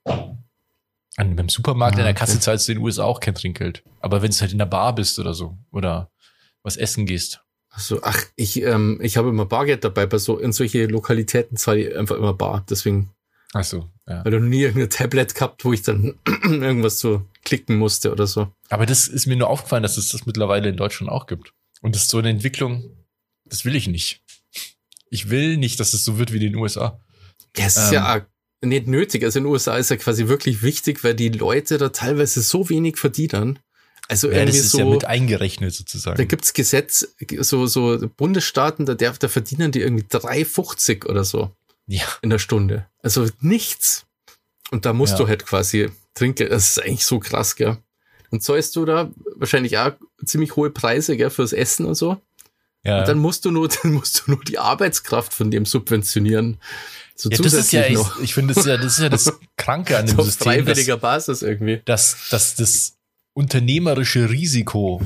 An, beim Supermarkt Ah, in der okay. Kasse zahlst du in den U S A auch kein Trinkgeld. Aber wenn es halt in der Bar bist oder so oder was essen gehst. Also, ach, ich, ähm, ich habe immer Bargeld dabei, bei so, in solche Lokalitäten zahle ich einfach immer bar. Deswegen, Ach so, ja. weil du nie irgendein Tablet gehabt, wo ich dann irgendwas so klicken musste oder so. Aber das ist mir nur aufgefallen, dass es das mittlerweile in Deutschland auch gibt. Und das ist so eine Entwicklung, das will ich nicht. Ich will nicht, dass es so wird wie in den U S A. Ja, es ist Ähm. ja auch nicht nötig. Also in den U S A ist ja quasi wirklich wichtig, weil die Leute da teilweise so wenig verdienen. Also Ja, das irgendwie ist so, ja mit eingerechnet sozusagen. da gibt's Gesetz, so, so Bundesstaaten, da, darf, da verdienen die irgendwie drei fünfzig oder so Ja. in der Stunde. Also nichts. Und da musst Ja. du halt quasi trinken. Das ist eigentlich so krass, gell? Und zahlst du da wahrscheinlich auch ziemlich hohe Preise, gell, fürs Essen und so. Ja. Und dann musst du nur, dann musst du nur die Arbeitskraft von dem subventionieren. So Ja, das ist ja, zusätzlich echt, noch. ich finde, das ist ja, das ist ja das Kranke an dem Auf System, freiwilliger dass, Basis irgendwie. dass, dass das unternehmerische Risiko,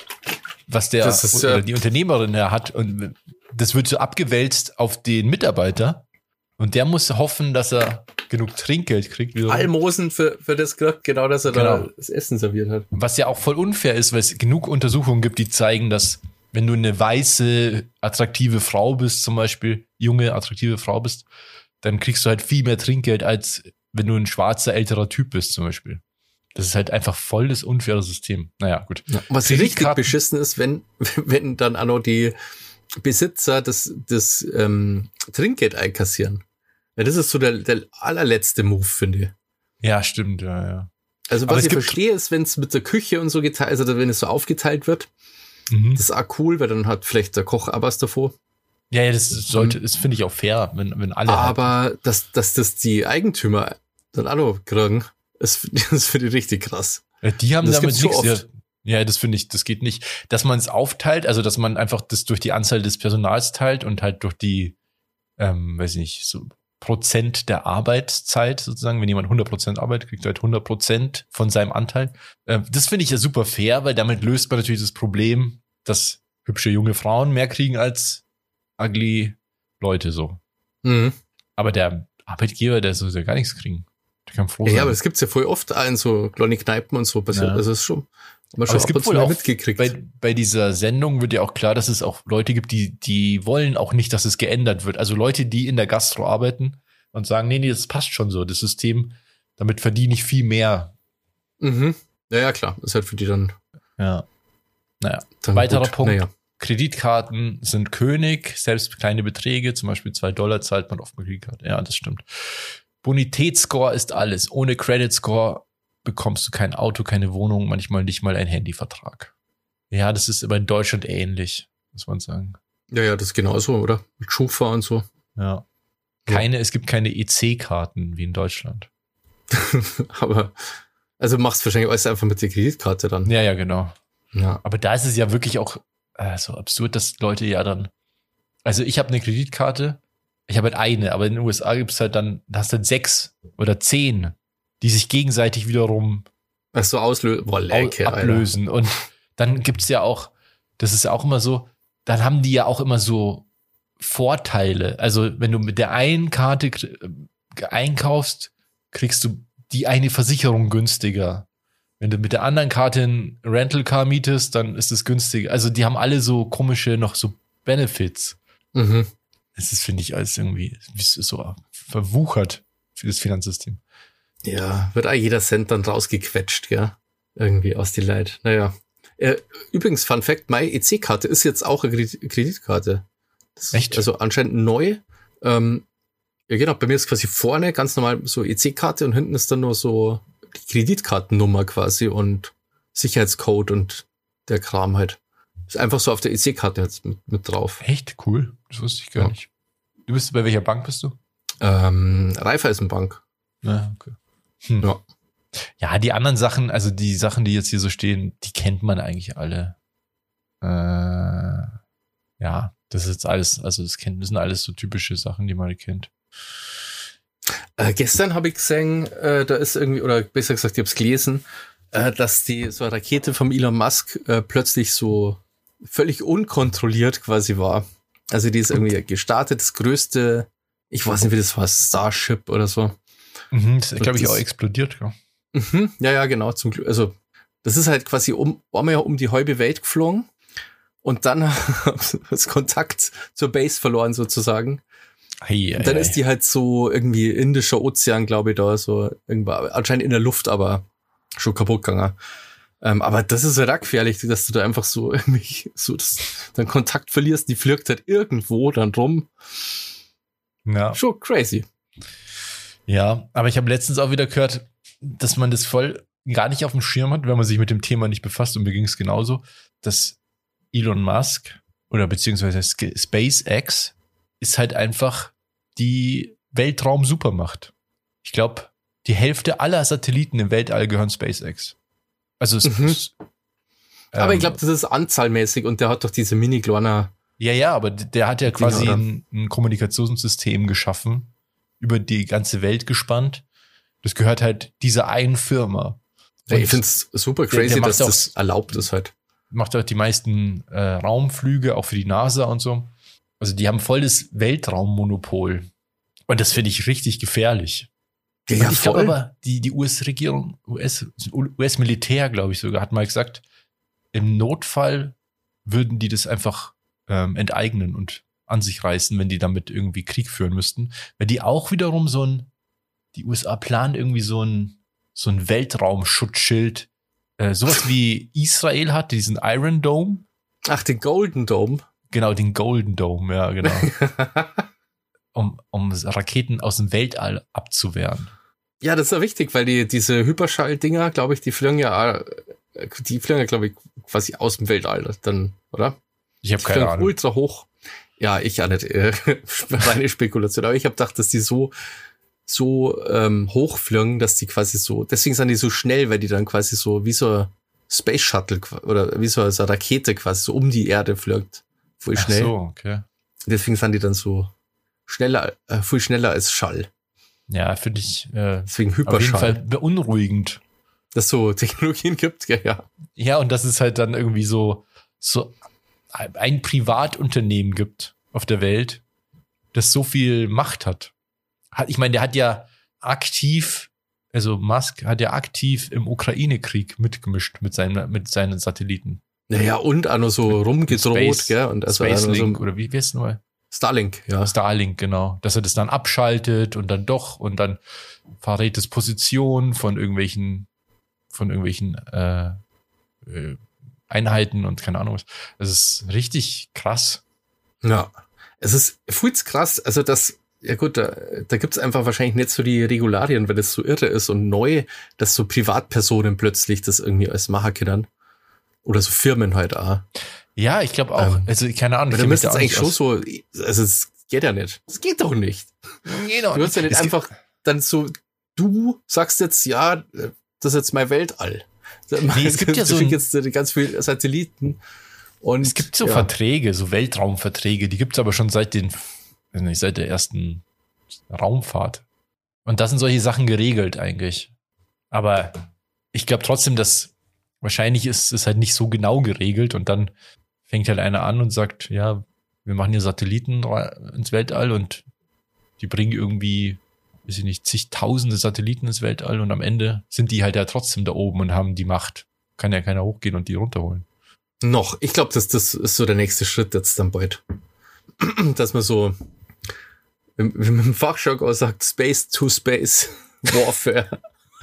was der Das ist, oder ja- die Unternehmerin ja hat, und das wird so abgewälzt auf den Mitarbeiter und der muss hoffen, dass er genug Trinkgeld kriegt, wiederum. Almosen für, für das kriegt, genau, dass er Genau. da das Essen serviert hat. Was ja auch voll unfair ist, weil es genug Untersuchungen gibt, die zeigen, dass wenn du eine weiße, attraktive Frau bist, zum Beispiel, junge, attraktive Frau bist, dann kriegst du halt viel mehr Trinkgeld, als wenn du ein schwarzer, älterer Typ bist, zum Beispiel. Das ist halt einfach voll das unfaire System. Naja, gut. Ja, was richtig Kreditkarten- beschissen ist, wenn, wenn dann auch noch die Besitzer das, das ähm, Trinkgeld einkassieren. Ja, das ist so der, der allerletzte Move, finde ich. Ja, stimmt, ja, ja. Also Aber was es ich gibt- verstehe, ist, wenn es mit der Küche und so geteilt, also wenn es so aufgeteilt wird, Mhm. das ist auch cool, weil dann hat vielleicht der Koch auch was davor. Ja, ja, das sollte, das finde ich auch fair, wenn, wenn alle. halt- Aber dass, dass das die Eigentümer dann auch noch kriegen, das, das finde ich richtig krass. Ja, die haben Das damit gibt's so nichts. Ja, oft. ja, das finde ich, das geht nicht. Dass man es aufteilt, also dass man einfach das durch die Anzahl des Personals teilt und halt durch die, ähm, weiß ich nicht, so Prozent der Arbeitszeit sozusagen, wenn jemand hundert Prozent arbeitet, kriegt er halt hundert Prozent von seinem Anteil. Ähm, das finde ich ja super fair, weil damit löst man natürlich das Problem, dass hübsche junge Frauen mehr kriegen als ugly Leute so. Mhm. Aber der Arbeitgeber, der soll ja gar nichts kriegen. Der kann froh Ja, sein. ja, aber das gibt's ja voll oft auch in so kleine Kneipen und so passiert. Ja. Also es ist schon, haben wir Aber schon es ab gibt und zu wohl mal auch mitgekriegt. bei, bei dieser Sendung wird ja auch klar, dass es auch Leute gibt, die, die wollen auch nicht, dass es geändert wird. Also Leute, die in der Gastro arbeiten und sagen, nee, nee, das passt schon so. Das System, damit verdiene ich viel mehr. Mhm. Ja, ja, klar. Das ist halt für die dann, Ja. Naja. dann Weiterer gut. Punkt. Naja. Kreditkarten sind König. Selbst kleine Beträge, zum Beispiel zwei Dollar zahlt man oft mit Kreditkarte. Ja, das stimmt. Bonitätsscore ist alles. Ohne Credit Score bekommst du kein Auto, keine Wohnung, manchmal nicht mal einen Handyvertrag. Ja, das ist aber in Deutschland ähnlich, muss man sagen. Ja, ja, das ist genauso, oder? Mit Schufa und so. Ja. Keine, es gibt keine E C-Karten wie in Deutschland. Aber, also machst wahrscheinlich alles einfach mit der Kreditkarte dann. Ja, ja, genau. Ja. Aber da ist es ja wirklich auch äh, so absurd, dass Leute ja dann, also ich habe eine Kreditkarte, ich habe halt eine, aber in den U S A gibt es halt dann, da hast du halt sechs oder zehn, die sich gegenseitig wiederum Ach so, auslösen. Boah, Lecke, ablösen. Und dann gibt's ja auch, das ist ja auch immer so, dann haben die ja auch immer so Vorteile. Also wenn du mit der einen Karte einkaufst, kriegst du die eine Versicherung günstiger. Wenn du mit der anderen Karte ein Rental Car mietest, dann ist es günstiger. Also die haben alle so komische noch so Benefits. Mhm. Das ist, finde ich, alles irgendwie so verwuchert für das Finanzsystem. Ja, wird auch jeder Cent dann rausgequetscht, ja. Irgendwie aus die Leid. Naja. Äh, übrigens, Fun Fact, meine E C-Karte ist jetzt auch eine Kreditkarte. Das Echt? Ist also anscheinend neu. Ähm, ja, genau, bei mir ist quasi vorne ganz normal so E C-Karte und hinten ist dann nur so die Kreditkartennummer quasi und Sicherheitscode und der Kram halt. Ist einfach so auf der E C-Karte jetzt mit, mit drauf. Echt cool. Das wusste ich gar Ja. nicht. Du bist, bei welcher Bank bist du? Ähm, Raiffeisenbank. Ja, okay. Hm. Ja. Ja, die anderen Sachen, also die Sachen, die jetzt hier so stehen, die kennt man eigentlich alle. Äh, ja, das ist jetzt alles, also das kennt, das sind alles so typische Sachen, die man kennt. Äh, gestern habe ich gesehen, äh, da ist irgendwie, oder besser gesagt, ich habe es gelesen, äh, dass die so eine Rakete vom Elon Musk äh, plötzlich so völlig unkontrolliert quasi war. Also die ist irgendwie gestartet, das größte, ich weiß nicht, wie das war, Starship oder so. Mhm, das ist, glaube ich, das- auch explodiert, ja. Mhm, ja, ja, genau, zum Glück. Also das ist halt quasi um, einmal um die halbe Welt geflogen und dann das Kontakt zur Base verloren sozusagen. Hey, Und dann ist die halt so irgendwie Indischer Ozean, glaube ich, da so irgendwo, anscheinend in der Luft, aber schon kaputt gegangen. Ähm, aber das ist halt auch gefährlich, dass du da einfach so irgendwie so das, dann Kontakt verlierst, die fliegt halt irgendwo dann rum. ja. Schon crazy. Ja, aber ich habe letztens auch wieder gehört, dass man das voll gar nicht auf dem Schirm hat, wenn man sich mit dem Thema nicht befasst, und mir ging es genauso, dass Elon Musk oder beziehungsweise SpaceX ist halt einfach die Weltraum-Supermacht. Ich glaube, die Hälfte aller Satelliten im Weltall gehören SpaceX. Also es Mhm. ist, Aber ähm, ich glaube, das ist anzahlmäßig und der hat doch diese Mini-Kleiner. ja, ja, aber der hat ja Dinger, quasi oder? ein, ein Kommunikationssystem geschaffen, über die ganze Welt gespannt. Das gehört halt dieser einen Firma. Ja, Und ich find's super der- der crazy, macht dass auch- das erlaubt ist halt. macht auch die meisten äh, Raumflüge, auch für die NASA und so. Also die haben voll das Weltraummonopol. Und das finde ich richtig gefährlich. Ja, Und ich glaube aber, die, die U S-Regierung, U S, U S-Militär, glaube ich sogar, hat mal gesagt, im Notfall würden die das einfach ähm, enteignen und an sich reißen, wenn die damit irgendwie Krieg führen müssten. Weil die auch wiederum so ein, die U S A planen irgendwie so ein, so ein Weltraumschutzschild, äh, sowas wie Israel hat, diesen Iron Dome. Ach, den Golden Dome. Genau, den Golden Dome, ja, genau. um, um Raketen aus dem Weltall abzuwehren. Ja, das ist ja wichtig, weil die, diese Hyperschall-Dinger, glaube ich, die fliegen ja, äh, die fliegen ja, glaube ich, quasi aus dem Weltall dann, oder? Ich habe Die keine fliegen Ahnung. ultra hoch. Ja, ich auch nicht. Äh, meine Spekulation. Aber ich habe gedacht, dass die so so ähm, hochfliegen, dass die quasi so, deswegen sind die so schnell, weil die dann quasi so wie so ein Space Shuttle oder wie so eine Rakete quasi so um die Erde fliegt. Voll schnell. Ach so, okay. Deswegen sind die dann so schneller, äh, viel schneller als Schall. Ja, finde ich äh, Deswegen auf jeden Hyperschall. Fall beunruhigend. Dass es so Technologien gibt, ja, ja. Ja, und dass es halt dann irgendwie so, so ein Privatunternehmen gibt auf der Welt, das so viel Macht hat. Hat, ich meine, der hat ja aktiv, also Musk hat ja aktiv im Ukraine-Krieg mitgemischt mit seinen, mit seinen Satelliten. Naja, und auch noch so rumgedroht, Space, gell? Und also Space auch noch Link, so oder wie, wie heißt es nochmal? Starlink, ja. Starlink, genau. Dass er das dann abschaltet und dann doch und dann verrät es Position von irgendwelchen, von irgendwelchen äh, äh, Einheiten und keine Ahnung was. Das ist richtig krass. Ja. Es ist voll krass, also das, ja gut, da, da gibt's einfach wahrscheinlich nicht so die Regularien, weil das so irre ist und neu, dass so Privatpersonen plötzlich das irgendwie als machen können. Oder so Firmen halt auch. Ja, ich glaube auch. Ähm, also keine Ahnung. Aber da müsste es eigentlich schon so, also es geht ja nicht. Das geht doch nicht. Genau. Du wirst ja nicht Es einfach dann so, du sagst jetzt, ja, das ist jetzt mein Weltall. Nee, es gibt ja so ein, jetzt ganz viele Satelliten. Und es gibt so ja. Verträge, so Weltraumverträge, die gibt's aber schon seit den, nicht, seit der ersten Raumfahrt. Und da sind solche Sachen geregelt eigentlich. Aber ich glaube trotzdem, dass wahrscheinlich ist es halt nicht so genau geregelt und dann fängt halt einer an und sagt, ja, wir machen hier Satelliten ins Weltall und die bringen irgendwie, weiß ich nicht, zigtausende Satelliten ins Weltall und am Ende sind die halt ja trotzdem da oben und haben die Macht. Kann ja keiner hochgehen und die runterholen. Noch. Ich glaube, das, das ist so der nächste Schritt jetzt dann bald. Dass man so, wie man im Fachjargon sagt, Space to Space Warfare.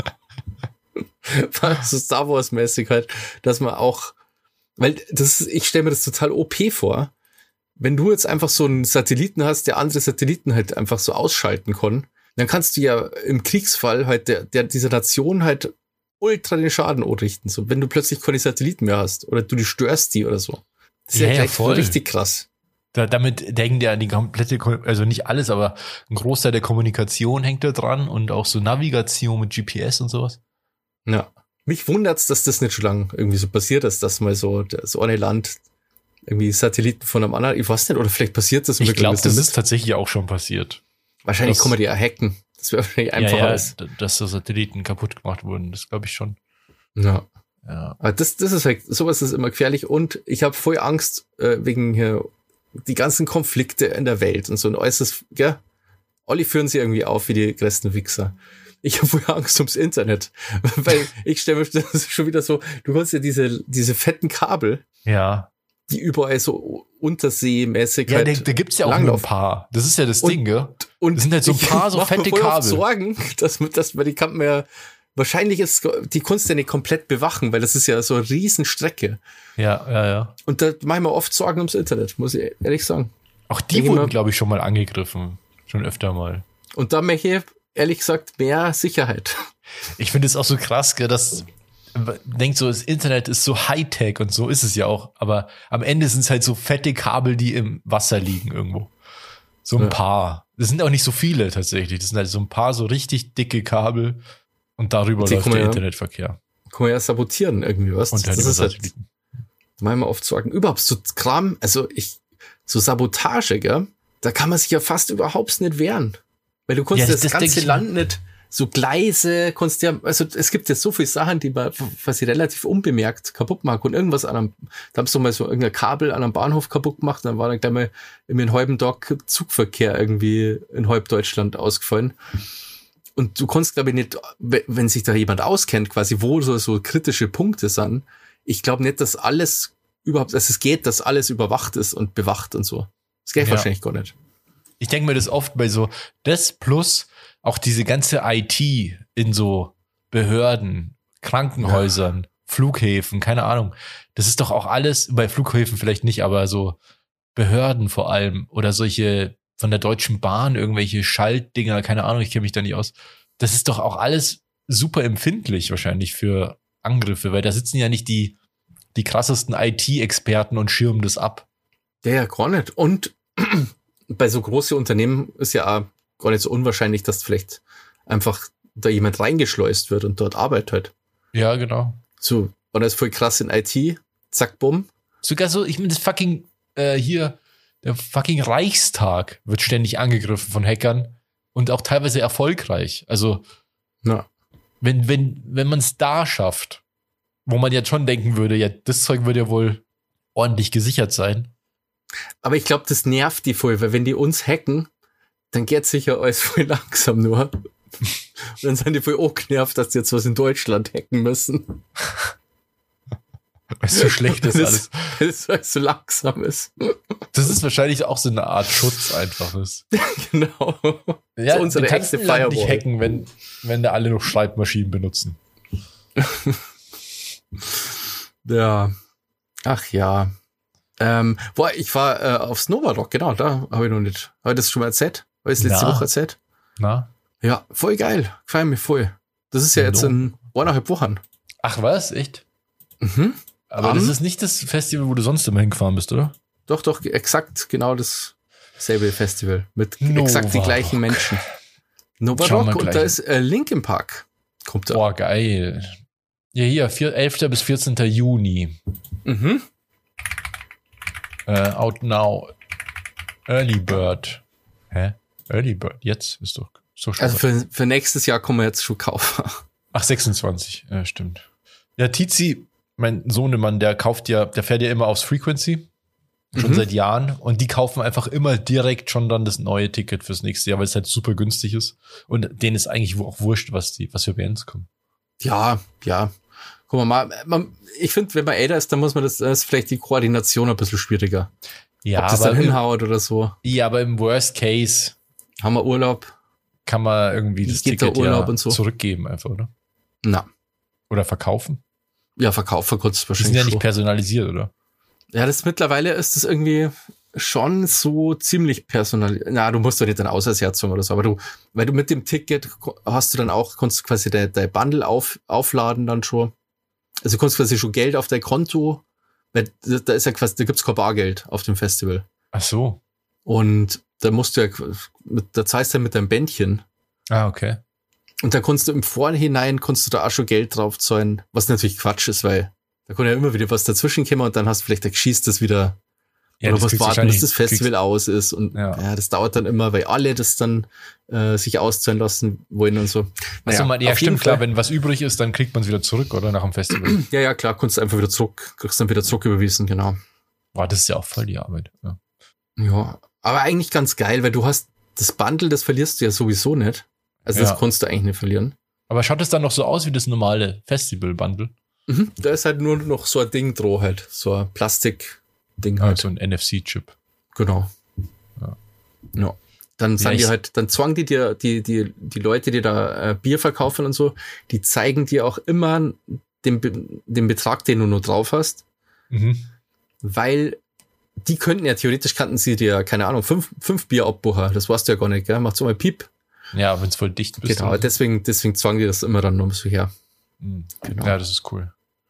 So Star Wars mäßig halt, dass man auch, weil das ist, ich stelle mir das total O P vor, wenn du jetzt einfach so einen Satelliten hast, der andere Satelliten halt einfach so ausschalten kann, dann kannst du ja im Kriegsfall halt der, der dieser Nation halt ultra den Schaden anrichten, so wenn du plötzlich keine Satelliten mehr hast oder du die störst die oder so. Das ist ja, ja gleich voll richtig krass. Da, damit denken ja die komplette, also nicht alles, aber ein Großteil der Kommunikation hängt da dran und auch so Navigation mit G P S und sowas. Ja. Mich wundert's, dass das nicht schon lange irgendwie so passiert ist, dass mal so das eine Land irgendwie Satelliten von einem anderen, ich weiß nicht, oder vielleicht passiert das. Ich glaube, das ist tatsächlich auch schon passiert. Wahrscheinlich kann man die ja hacken. Das wäre wahrscheinlich einfacher. Ja, ja, als dass so Satelliten kaputt gemacht wurden, das glaube ich schon. Ja. Ja. Aber das, das ist halt, sowas ist immer gefährlich und ich habe voll Angst äh, wegen hier die ganzen Konflikte in der Welt und so ein äußerst, ja, alle führen sie irgendwie auf wie die größten Wichser. Ich habe wohl Angst ums Internet, weil ich stelle mir das ist schon wieder so, du kannst ja diese diese fetten Kabel, ja, die überall so unterseemäßig ja, halt da, da gibt's ja auch nur ein paar. Das ist ja das und, Ding, gell? Und das sind halt so ein paar so fette Kabel. Ich mache mir Sorgen, dass man, dass man die kann man ja, wahrscheinlich ist die Kunst ja nicht komplett bewachen, weil das ist ja so eine riesen Strecke. Ja, ja, ja. Und da mache ich mir oft Sorgen ums Internet, muss ich ehrlich sagen. Auch die Denk wurden, glaube ich, schon mal angegriffen. Schon öfter mal. Und da möchte ich, ehrlich gesagt, mehr Sicherheit. Ich finde es auch so krass, dass denkt so, das Internet ist so Hightech und so ist es ja auch. Aber am Ende sind es halt so fette Kabel, die im Wasser liegen irgendwo. So ein ja. paar. Das sind auch nicht so viele tatsächlich. Das sind halt so ein paar so richtig dicke Kabel und darüber läuft der ja, Internetverkehr. Kann man ja sabotieren irgendwie, was? Und halt das über ist Satelliten. Halt, manchmal oft Sorgen. Überhaupt so Kram, also ich, so Sabotage, gell? Da kann man sich ja fast überhaupt nicht wehren. Weil du kannst ja, das, das ganze Land nicht, so Gleise, kannst ja, also es gibt ja so viele Sachen, die man, was sie relativ unbemerkt kaputt machen und irgendwas an einem, da haben sie mal so irgendein Kabel an einem Bahnhof kaputt gemacht und dann war dann gleich mal in einem halben Tag Zugverkehr irgendwie in halb Deutschland ausgefallen. Und du kannst, glaube ich, nicht, wenn sich da jemand auskennt, quasi, wo so, so kritische Punkte sind, ich glaube nicht, dass alles überhaupt, dass es geht, dass alles überwacht ist und bewacht und so. Das geht ja wahrscheinlich gar nicht. Ich denke mir das oft bei so, das plus auch diese ganze I T in so Behörden, Krankenhäusern, ja. Flughäfen, keine Ahnung. Das ist doch auch alles, bei Flughäfen vielleicht nicht, aber so Behörden vor allem oder solche von der Deutschen Bahn, irgendwelche Schaltdinger, keine Ahnung, ich kenne mich da nicht aus. Das ist doch auch alles super empfindlich wahrscheinlich für Angriffe, weil da sitzen ja nicht die, die krassesten I T-Experten und schirmen das ab. Ja, ja, gar nicht. Und bei so großen Unternehmen ist ja auch gar nicht so unwahrscheinlich, dass vielleicht einfach da jemand reingeschleust wird und dort arbeitet halt. Ja, genau. So, und das ist voll krass in I T. Zack, bumm. Sogar so, ich meine, das fucking, äh, hier, der fucking Reichstag wird ständig angegriffen von Hackern und auch teilweise erfolgreich. Also, Ja. wenn, wenn, wenn man es da schafft, wo man jetzt schon denken würde, ja, das Zeug wird ja wohl ordentlich gesichert sein. Aber ich glaube, das nervt die voll, weil wenn die uns hacken, dann geht sicher alles voll langsam nur. Und dann sind die voll auch genervt, dass die jetzt was in Deutschland hacken müssen. Weil es so schlecht ist alles. Weil es alles so langsam ist. Das ist wahrscheinlich auch so eine Art Schutz einfach ist. Genau. Ja, so unsere du kannst echte ein Land nicht Firewall. hacken, wenn, wenn da alle noch Schreibmaschinen benutzen. Ja. Ach ja. Ähm, boah, ich war äh, auf Snowboard, genau, da habe ich noch nicht. Habe ich das schon mal erzählt? Habe ich das letzte Na. Woche erzählt? Na? Ja, voll geil. Gefällt mir voll. Das ist ja jetzt No. in eineinhalb Wochen. Ach was, echt? Mhm. Aber Am- das ist nicht das Festival, wo du sonst immer hingefahren bist, oder? Doch, doch, exakt genau dasselbe Festival. Mit Nova exakt die Rock. gleichen Menschen. Nova Schauen wir Rock und gleich. da ist äh, Linkin Park. Kommt da. Boah, geil. Ja, hier, vier, elfter bis vierzehnter Juni. Mhm. Äh, out now. Early Bird. Hä? Early Bird, jetzt ist doch so schon. Also für, für nächstes Jahr kommen wir jetzt schon kaufen. Ach, sechsundzwanzig, ja, stimmt. Ja, Tizi, mein Sohnemann, der kauft ja, der fährt ja immer aufs Frequency. Schon Mhm. seit Jahren. Und die kaufen einfach immer direkt schon dann das neue Ticket fürs nächste Jahr, weil es halt super günstig ist. Und denen ist eigentlich auch wurscht, was die, was für Bands kommen. Ja, ja. Guck mal, mal man, ich finde, wenn man älter ist, dann muss man das, das ist vielleicht die Koordination ein bisschen schwieriger. Ja, Ob das aber dann im, hinhaut oder so. ja, aber im Worst Case Haben wir Urlaub? kann man irgendwie das Geht der Ticket Urlaub ja und so? zurückgeben einfach, oder? Na. Oder verkaufen. Ja, verkaufen kurz Die sind wahrscheinlich ja schon. nicht personalisiert, oder? Ja, das mittlerweile ist das irgendwie schon so ziemlich personalisiert. Na, du musst doch nicht dein Ausweisherz haben oder so, aber du, weil du mit dem Ticket ko- hast du dann auch, kannst du quasi dein, dein Bundle auf, aufladen dann schon. Also du kannst quasi schon Geld auf dein Konto, weil da da ist ja quasi, da gibt's kein Bargeld auf dem Festival. Ach so. Und da musst du ja, mit, da zahlst du ja mit deinem Bändchen. Ah, okay. Und da kannst du im Vorhinein, kannst du da auch schon Geld drauf zahlen, was natürlich Quatsch ist, weil da kann ja immer wieder was dazwischen kommen und dann hast du vielleicht, da schießt das wieder. Ja, oder das was kriegst du warten, bis wahrscheinlich- das Festival kriegst- aus ist. Und Ja. ja. das dauert dann immer, weil alle das dann äh, sich auszahlen lassen wollen und so. Achso, man, ja, auf jeden stimmt, klar, Fall. wenn was übrig ist, dann kriegt man es wieder zurück, oder? Nach dem Festival. Ja, ja, klar, kannst du einfach wieder zurück, kriegst dann wieder zurück überwiesen, genau. Boah, das ist ja auch voll die Arbeit. Ja. Ja, aber eigentlich ganz geil, weil du hast das Bundle, das verlierst du ja sowieso nicht. Also Ja. das kannst du eigentlich nicht verlieren. Aber schaut es dann noch so aus wie das normale Festival-Bundle? Mhm. Da ist halt nur noch so ein Ding drauf halt, so ein Plastik-Ding halt. Also ein N F C-Chip. Genau. Ja. Ja. Dann sagen Ja, die ich- halt, dann zwangen die dir, die, die, die Leute, die da äh, Bier verkaufen und so, die zeigen dir auch immer den, Be- den Betrag, den du nur drauf hast, Mhm. weil die könnten ja, theoretisch kannten sie dir, keine Ahnung, fünf, fünf Bier abbuchen. Das weißt du ja gar nicht, gell? Macht so mal Piep. Ja, wenn es voll dicht bist. Genau, dann- deswegen, deswegen zwangen die das immer dann nur so her. Mhm. Genau. Ja, das ist cool.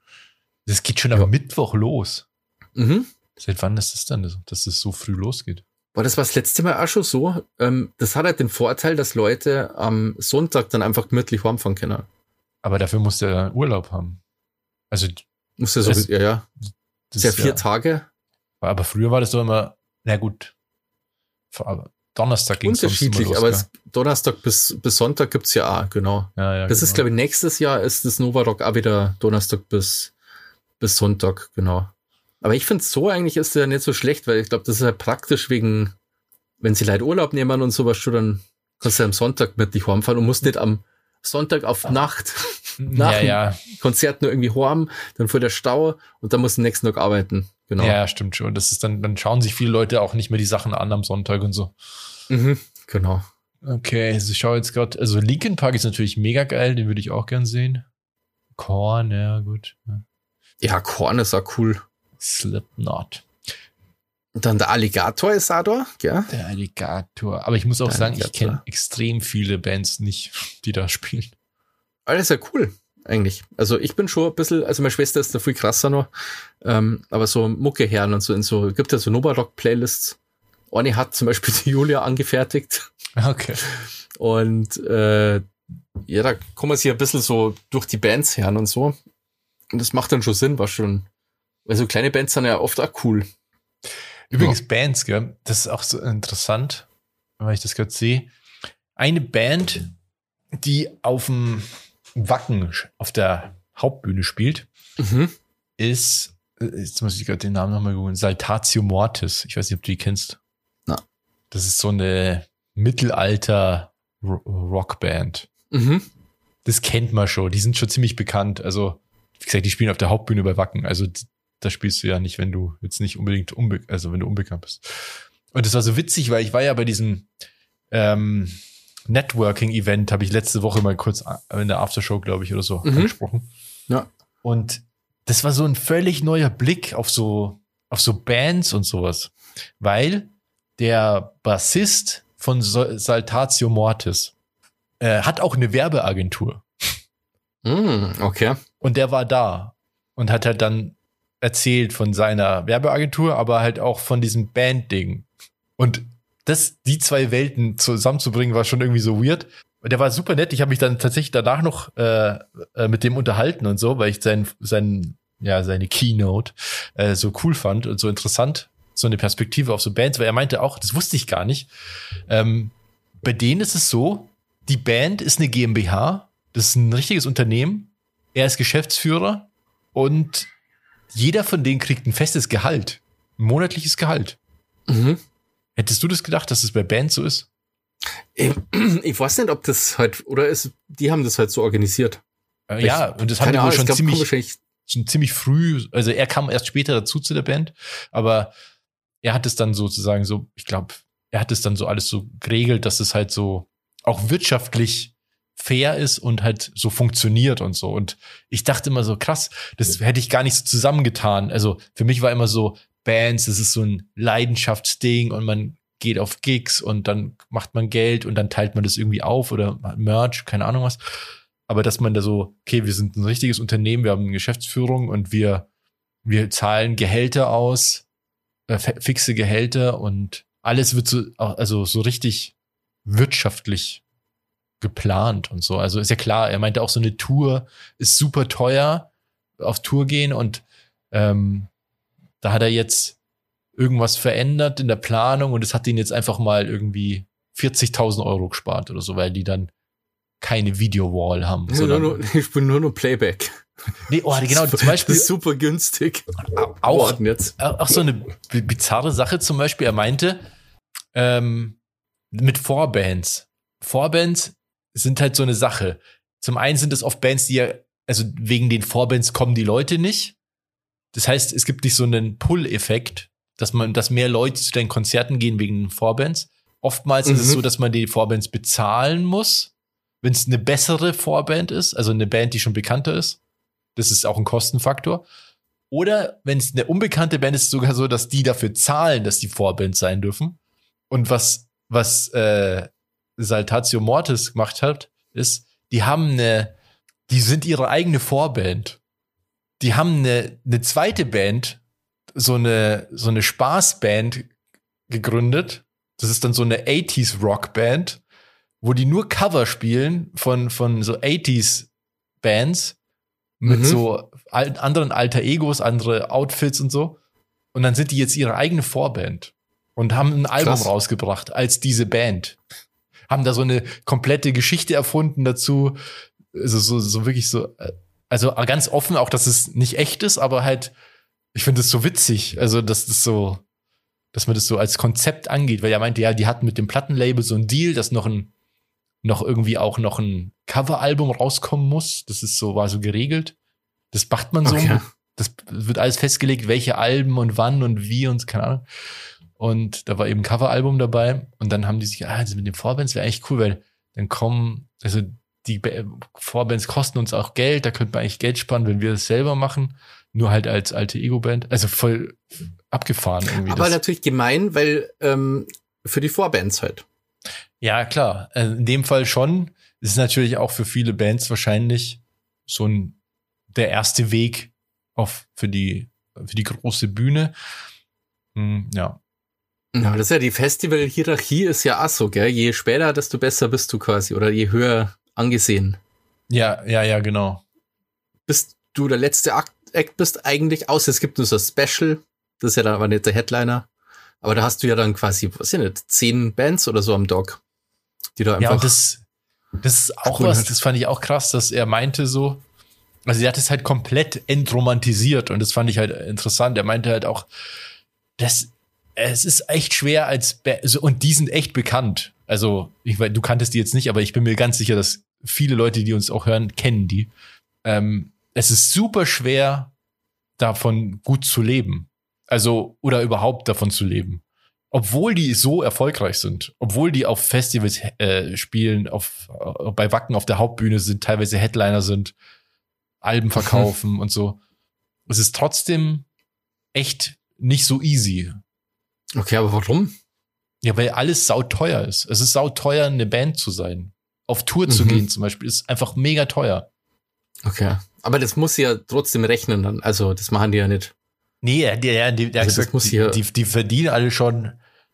Das geht schon am Ja. Mittwoch los. Mhm. Seit wann ist das dann, dass es so früh losgeht? War das war das letzte Mal auch schon so? Ähm, das hat halt den Vorteil, dass Leute am Sonntag dann einfach gemütlich heimfahren können. Aber dafür musst du ja Urlaub haben. Also, Muss ja so, Das- ja, ja. das Sehr ist vier ja, Tage. aber früher war das doch immer, na gut, aber Donnerstag ging es Unterschiedlich, los, aber gell? es, Donnerstag bis, bis Sonntag gibt's ja auch, genau. ja, ja, Das genau. ist, glaube ich, nächstes Jahr ist das Nova Rock auch wieder Donnerstag bis, bis Sonntag, genau. Aber ich finde so eigentlich ist es ja nicht so schlecht, weil ich glaube, das ist ja praktisch wegen, wenn sie Leute Urlaub nehmen und sowas schon, dann kannst du am Sonntag mit dich heimfahren und musst nicht am Sonntag auf Nacht nach ja, dem ja, Konzert nur irgendwie heim, dann voll der Stau und dann musst du am nächsten Tag arbeiten. Genau. ja, stimmt schon. Das ist dann, dann schauen sich viele Leute auch nicht mehr die Sachen an am Sonntag und so. Mhm, genau. Okay, also ich schaue jetzt gerade, also Linkin Park ist natürlich mega geil, den würde ich auch gern sehen. Korn, ja, gut. Ja. Ja, Korn ist auch cool. Slipknot. Und dann der Alligator ist auch da, gell? Der Alligator. Aber ich muss auch Der sagen, ich Alligator. kenne extrem viele Bands nicht, die da spielen. Alles ja cool, eigentlich. Also ich bin schon ein bisschen, also meine Schwester ist da viel krasser noch, ähm, aber so Muckeherren und so, in so, gibt ja so Nova-Rock-Playlists. Eine hat zum Beispiel die Julia angefertigt Okay. und äh, Ja, da kommen wir sich ein bisschen so durch die Bands her und so. Und das macht dann schon Sinn, war schon. Weil so kleine Bands sind ja oft auch cool. Übrigens ja. Bands, gell? Das ist auch so interessant, weil ich das gerade sehe. Eine Band, die auf dem Wacken auf der Hauptbühne spielt, mhm. ist, jetzt muss ich gerade den Namen nochmal googeln, Saltatio Mortis. Ich weiß nicht, ob du die kennst. Na. Das ist so eine Mittelalter-Rockband. Mhm. Das kennt man schon. Die sind schon ziemlich bekannt. Also, wie gesagt, die spielen auf der Hauptbühne bei Wacken. Also, da spielst du ja nicht, wenn du jetzt nicht unbedingt unbe also wenn du unbekannt bist. Und das war so witzig, weil ich war ja bei diesem ähm, Networking-Event, habe ich letzte Woche mal kurz in der Aftershow, glaube ich, oder so mhm. angesprochen. Ja. Und das war so ein völlig neuer Blick auf so auf so Bands und sowas, weil der Bassist von Saltatio Mortis äh, hat auch eine Werbeagentur. Mm, okay. Und der war da und hat halt dann erzählt von seiner Werbeagentur, aber halt auch von diesem Band-Ding. Und das, die zwei Welten zusammenzubringen, war schon irgendwie so weird. Und der war super nett. Ich habe mich dann tatsächlich danach noch äh, äh, mit dem unterhalten und so, weil ich sein, sein, ja, seine Keynote äh, so cool fand und so interessant, so eine Perspektive auf so Bands, weil er meinte auch, das wusste ich gar nicht. Ähm, bei denen ist es so, die Band ist eine GmbH, das ist ein richtiges Unternehmen. Er ist Geschäftsführer und jeder von denen kriegt ein festes Gehalt, ein monatliches Gehalt. Mhm. Hättest du das gedacht, dass es bei Bands so ist? Ich, ich weiß nicht, ob das halt, oder ist, die haben das halt so organisiert. Äh, ja, und das haben die wohl schon glaub, ziemlich, schon ziemlich früh, also er kam erst später dazu zu der Band, aber er hat es dann sozusagen so, ich glaube, er hat es dann so alles so geregelt, dass es halt so auch wirtschaftlich fair ist und halt so funktioniert und so. Und ich dachte immer so, krass, das hätte ich gar nicht so zusammengetan. Also für mich war immer so, Bands, das ist so ein Leidenschaftsding und man geht auf Gigs und dann macht man Geld und dann teilt man das irgendwie auf oder Merch, keine Ahnung was. Aber dass man da so, okay, wir sind ein richtiges Unternehmen, wir haben eine Geschäftsführung und wir, wir zahlen Gehälter aus, äh, fixe Gehälter und alles wird so, also so richtig wirtschaftlich geplant und so. Also ist ja klar, er meinte auch, so eine Tour ist super teuer, auf Tour gehen und ähm, da hat er jetzt irgendwas verändert in der Planung und es hat ihn jetzt einfach mal irgendwie vierzigtausend Euro gespart oder so, weil die dann keine Videowall haben. Ja, nur, nur, ich bin nur noch Playback. Nee, oh, genau, zum Beispiel. Das ist super günstig. Auch, jetzt. auch so eine bizarre Sache zum Beispiel, er meinte, ähm, mit Vorbands. Vorbands sind halt so eine Sache. Zum einen sind es oft Bands, die ja, also wegen den Vorbands kommen die Leute nicht. Das heißt, es gibt nicht so einen Pull-Effekt, dass man, dass mehr Leute zu den Konzerten gehen wegen den Vorbands. Oftmals mhm. ist es so, dass man die Vorbands bezahlen muss, wenn es eine bessere Vorband ist, also eine Band, die schon bekannter ist. Das ist auch ein Kostenfaktor. Oder wenn es eine unbekannte Band ist, sogar so, dass die dafür zahlen, dass die Vorbands sein dürfen. Und was, was äh, Saltatio Mortis gemacht hat, ist, die haben eine, die sind ihre eigene Vorband. Die haben eine, eine zweite Band, so eine, so eine Spaßband gegründet. Das ist dann so eine achtziger Rockband, wo die nur Cover spielen von, von so achtziger Bands mit mhm. so al- anderen Alter Egos, andere Outfits und so. Und dann sind die jetzt ihre eigene Vorband und haben ein Album Krass. rausgebracht als diese Band. Haben da so eine komplette Geschichte erfunden dazu. Also so, so wirklich so, also ganz offen auch, dass es nicht echt ist, aber halt, ich finde es so witzig. Also, dass das so, dass man das so als Konzept angeht, weil er meinte, ja, die hatten mit dem Plattenlabel so einen Deal, dass noch ein, noch irgendwie auch noch ein Coveralbum rauskommen muss. Das ist so, war so geregelt. Das macht man so. Okay. Das wird alles festgelegt, welche Alben und wann und wie und keine Ahnung. Und da war eben ein Coveralbum dabei. Und dann haben die sich, ah, das mit den Vorbands wäre eigentlich cool, weil dann kommen, also die Vorbands kosten uns auch Geld, da könnte man eigentlich Geld sparen, wenn wir das selber machen. Nur halt als alte Ego-Band. Also voll abgefahren irgendwie. Aber das. Natürlich gemein, weil ähm, für die Vorbands halt. Ja, klar. In dem Fall schon. Es ist natürlich auch für viele Bands wahrscheinlich so ein der erste Weg auf für die für die große Bühne. Hm, ja. Ja, das ist ja die Festival-Hierarchie ist ja auch so, gell? Je später, desto besser bist du quasi. Oder je höher angesehen. Ja, ja, ja, genau. Bis du der letzte Act, Act bist eigentlich, außer es gibt nur so ein Special, das ist ja dann aber nicht der Headliner, aber da hast du ja dann quasi, was sind nicht, zehn Bands oder so am Dog, die da einfach... Ja, und das, das ist auch was, das fand ich auch krass, dass er meinte so, also er hat es halt komplett entromantisiert und das fand ich halt interessant. Er meinte halt auch, das, es ist echt schwer als, Ba- also, und die sind echt bekannt. Also, ich weiß, du kanntest die jetzt nicht, aber ich bin mir ganz sicher, dass viele Leute, die uns auch hören, kennen die. Ähm, es ist super schwer, davon gut zu leben. Also, oder überhaupt davon zu leben. Obwohl die so erfolgreich sind, obwohl die auf Festivals äh, spielen, auf, äh, bei Wacken auf der Hauptbühne sind, teilweise Headliner sind, Alben verkaufen und so. Es ist trotzdem echt nicht so easy. Okay, aber warum? Ja, weil alles sauteuer ist. Es ist sauteuer, eine Band zu sein. Auf Tour zu Mhm. gehen zum Beispiel ist einfach mega teuer. Okay. Aber das muss ja trotzdem rechnen dann. Also, das machen die ja nicht. Nee, der, der, der, der Also hat das gesagt, muss die, hier- die, die verdienen alle schon,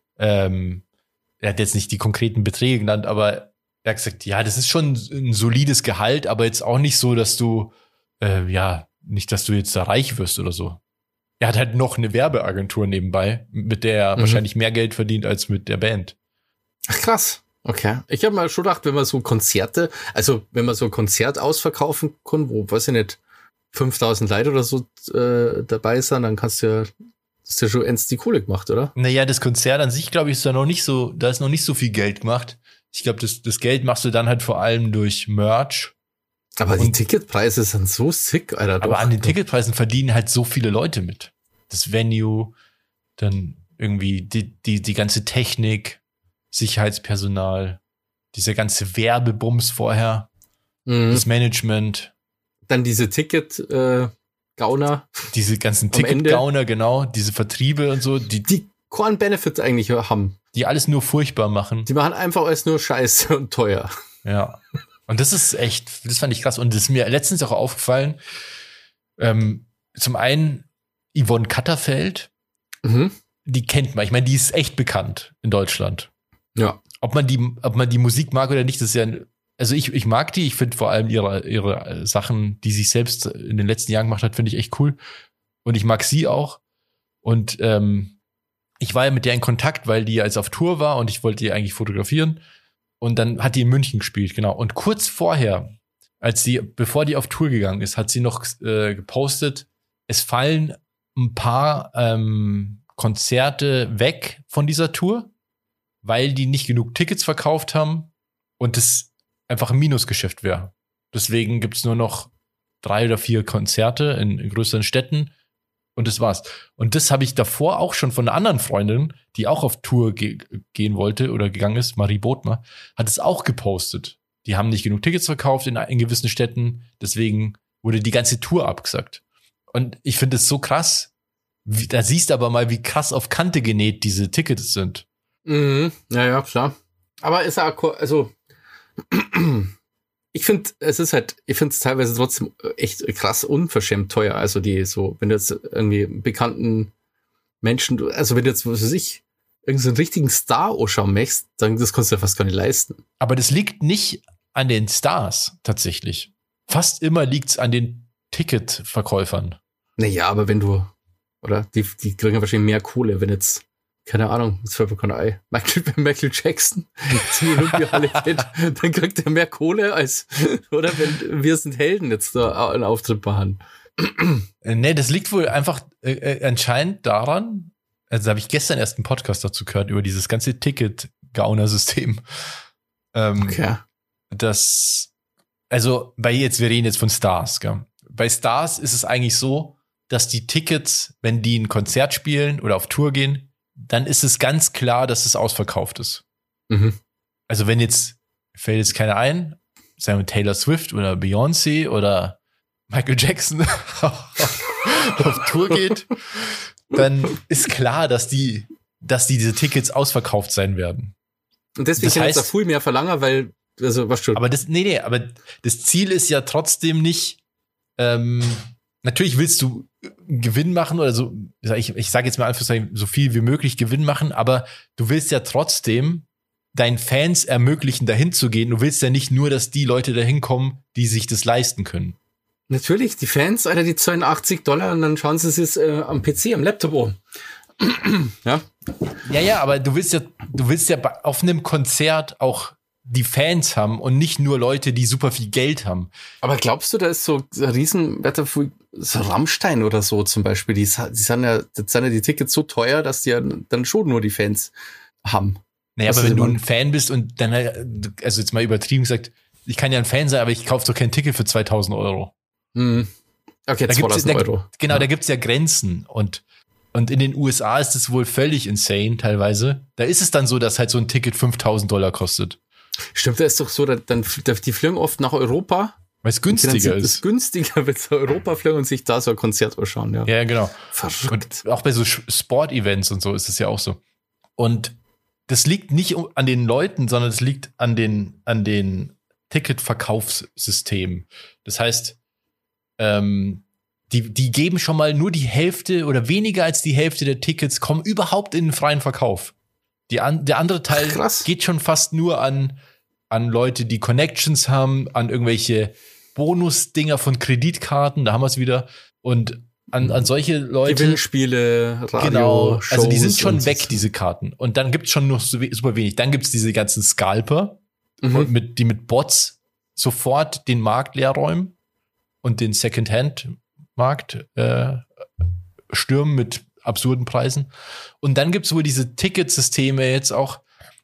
ähm, er hat jetzt nicht die konkreten Beträge genannt, aber er hat gesagt, ja, das ist schon ein solides Gehalt, aber jetzt auch nicht so, dass du, äh, ja, nicht, dass du jetzt da reich wirst oder so. Er hat halt noch eine Werbeagentur nebenbei, mit der er Mhm. wahrscheinlich mehr Geld verdient als mit der Band. Ach, krass. Okay. Ich habe mal schon gedacht, wenn man so Konzerte, also wenn man so ein Konzert ausverkaufen kann, wo, weiß ich nicht, fünftausend Leute oder so äh, dabei sind, dann kannst du ja, das ist ja schon ernst die Kohle gemacht, oder? Naja, das Konzert an sich, glaube ich, ist da noch nicht so, da ist noch nicht so viel Geld gemacht. Ich glaube, das, das Geld machst du dann halt vor allem durch Merch. Aber die Und- Ticketpreise sind so sick, Alter. Aber doch. an den Ticketpreisen verdienen halt so viele Leute mit. Das Venue, dann irgendwie die, die, die ganze Technik, Sicherheitspersonal, dieser ganze Werbebums vorher, Mhm. das Management, Dann diese Ticket-Gauner, diese ganzen Am Ende- Ticketgauner, genau, diese Vertriebe und so, die, die keinen Benefit eigentlich haben. die alles nur furchtbar machen. Die machen einfach alles nur Scheiße und teuer. Ja. Und das ist echt, das fand ich krass. Und das ist mir letztens auch aufgefallen. Ähm, zum einen Yvonne Katterfeld, Mhm. die kennt man. Ich meine, die ist echt bekannt in Deutschland. Ja. Ob man die, ob man die Musik mag oder nicht, das ist ja, also ich, ich mag die. Ich finde vor allem ihre, ihre Sachen, die sie selbst in den letzten Jahren gemacht hat, finde ich echt cool. Und ich mag sie auch. Und ähm, ich war ja mit der in Kontakt, weil die jetzt auf Tour war und ich wollte die eigentlich fotografieren. Und dann hat die in München gespielt, genau. Und kurz vorher, als sie, bevor die auf Tour gegangen ist, hat sie noch äh, gepostet, es fallen ein paar ähm, Konzerte weg von dieser Tour, weil die nicht genug Tickets verkauft haben und das einfach ein Minusgeschäft wäre. Deswegen gibt's nur noch drei oder vier Konzerte in, in größeren Städten und das war's. Und das habe ich davor auch schon von einer anderen Freundin, die auch auf Tour ge- gehen wollte oder gegangen ist, Marie Bodmer, hat es auch gepostet. Die haben nicht genug Tickets verkauft in, in gewissen Städten, deswegen wurde die ganze Tour abgesagt. Und ich finde es so krass. Wie, da siehst du aber mal, wie krass auf Kante genäht diese Tickets sind. Mhm. Ja, ja, klar. Aber ist ja, ko- also, ich finde, es ist halt, ich finde es teilweise trotzdem echt krass unverschämt teuer. Also die so, wenn du jetzt irgendwie bekannten Menschen, du- also wenn du jetzt, was weiß ich, irgendeinen so einen richtigen Star anschauen möchtest, dann das kannst du ja fast gar nicht leisten. Aber das liegt nicht an den Stars tatsächlich. Fast immer liegt's an den Ticketverkäufern. Naja, aber wenn du, oder? Die, die kriegen ja wahrscheinlich mehr Kohle, wenn jetzt, keine Ahnung, das fällt mir kein Ei. Michael, wenn Michael Jackson zum Olympiahalle geht, dann kriegt er mehr Kohle als, oder wenn wir sind Helden jetzt da einen Auftritt machen. Äh, nee, das liegt wohl einfach äh, äh, anscheinend daran, also da habe ich gestern erst einen Podcast dazu gehört, über dieses ganze Ticket-Gauner-System. Ähm, Okay. Das, also bei jetzt, wir reden jetzt von Stars, gell? Bei Stars ist es eigentlich so, dass die Tickets, wenn die ein Konzert spielen oder auf Tour gehen, dann ist es ganz klar, dass es ausverkauft ist. Mhm. Also wenn jetzt, fällt jetzt keiner ein, sagen wir Taylor Swift oder Beyoncé oder Michael Jackson auf Tour geht, dann ist klar, dass die, dass die diese Tickets ausverkauft sein werden. Und deswegen Das kann ich jetzt heißt- da viel mehr verlangen, weil, also, was schon. Aber das, nee, nee, aber das Ziel ist ja trotzdem nicht, ähm, natürlich willst du einen Gewinn machen oder so, ich, ich sage jetzt mal einfach so viel wie möglich Gewinn machen, aber du willst ja trotzdem deinen Fans ermöglichen, dahin zu gehen. Du willst ja nicht nur, dass die Leute dahin kommen, die sich das leisten können. Natürlich, die Fans, Alter, die zahlen achtzig Dollar und dann schauen sie es äh, am P C, am Laptop an. Ja. Ja, ja, aber du willst ja, du willst ja auf einem Konzert auch die Fans haben und nicht nur Leute, die super viel Geld haben. Aber glaubst du, da ist so ein riesen, so Rammstein oder so zum Beispiel, die, die sind ja, das sind ja die Tickets so teuer, dass die ja dann schon nur die Fans haben. Naja, aber wenn du ein Fan bist und dann, also jetzt mal übertrieben gesagt, ich kann ja ein Fan sein, aber ich kaufe doch kein Ticket für zweitausend Euro. Hm. Okay, zweitausend Euro. Genau, ja. Da gibt's ja Grenzen und Und in den U S A ist es wohl völlig insane teilweise. Da ist es dann so, dass halt so ein Ticket fünftausend Dollar kostet. Stimmt, da ist doch so, dann die fliegen oft nach Europa. Weil es günstiger ist. Es ist günstiger, wenn sie Europa fliegen und sich da so ein Konzert anschauen. Ja, ja genau. Verrückt. Und auch bei so Sport-Events und so ist es ja auch so. Und das liegt nicht an den Leuten, sondern es liegt an den, an den Ticketverkaufssystemen. Das heißt, ähm, Die, die geben schon mal nur die Hälfte oder weniger als die Hälfte der Tickets kommen überhaupt in den freien Verkauf. Die an, der andere Teil Ach, geht schon fast nur an, an Leute, die Connections haben, an irgendwelche Bonusdinger von Kreditkarten, da haben wir es wieder. Und an, an solche Leute. Gewinnspiele, Radio, genau, Shows. Also die sind schon weg, diese Karten. Und dann gibt's schon noch super wenig. Dann gibt's diese ganzen Scalper, Mhm. mit, die mit Bots sofort den Markt leer räumen und den Secondhand Markt äh, stürmen mit absurden Preisen. Und dann gibt's wohl diese Ticketsysteme jetzt auch,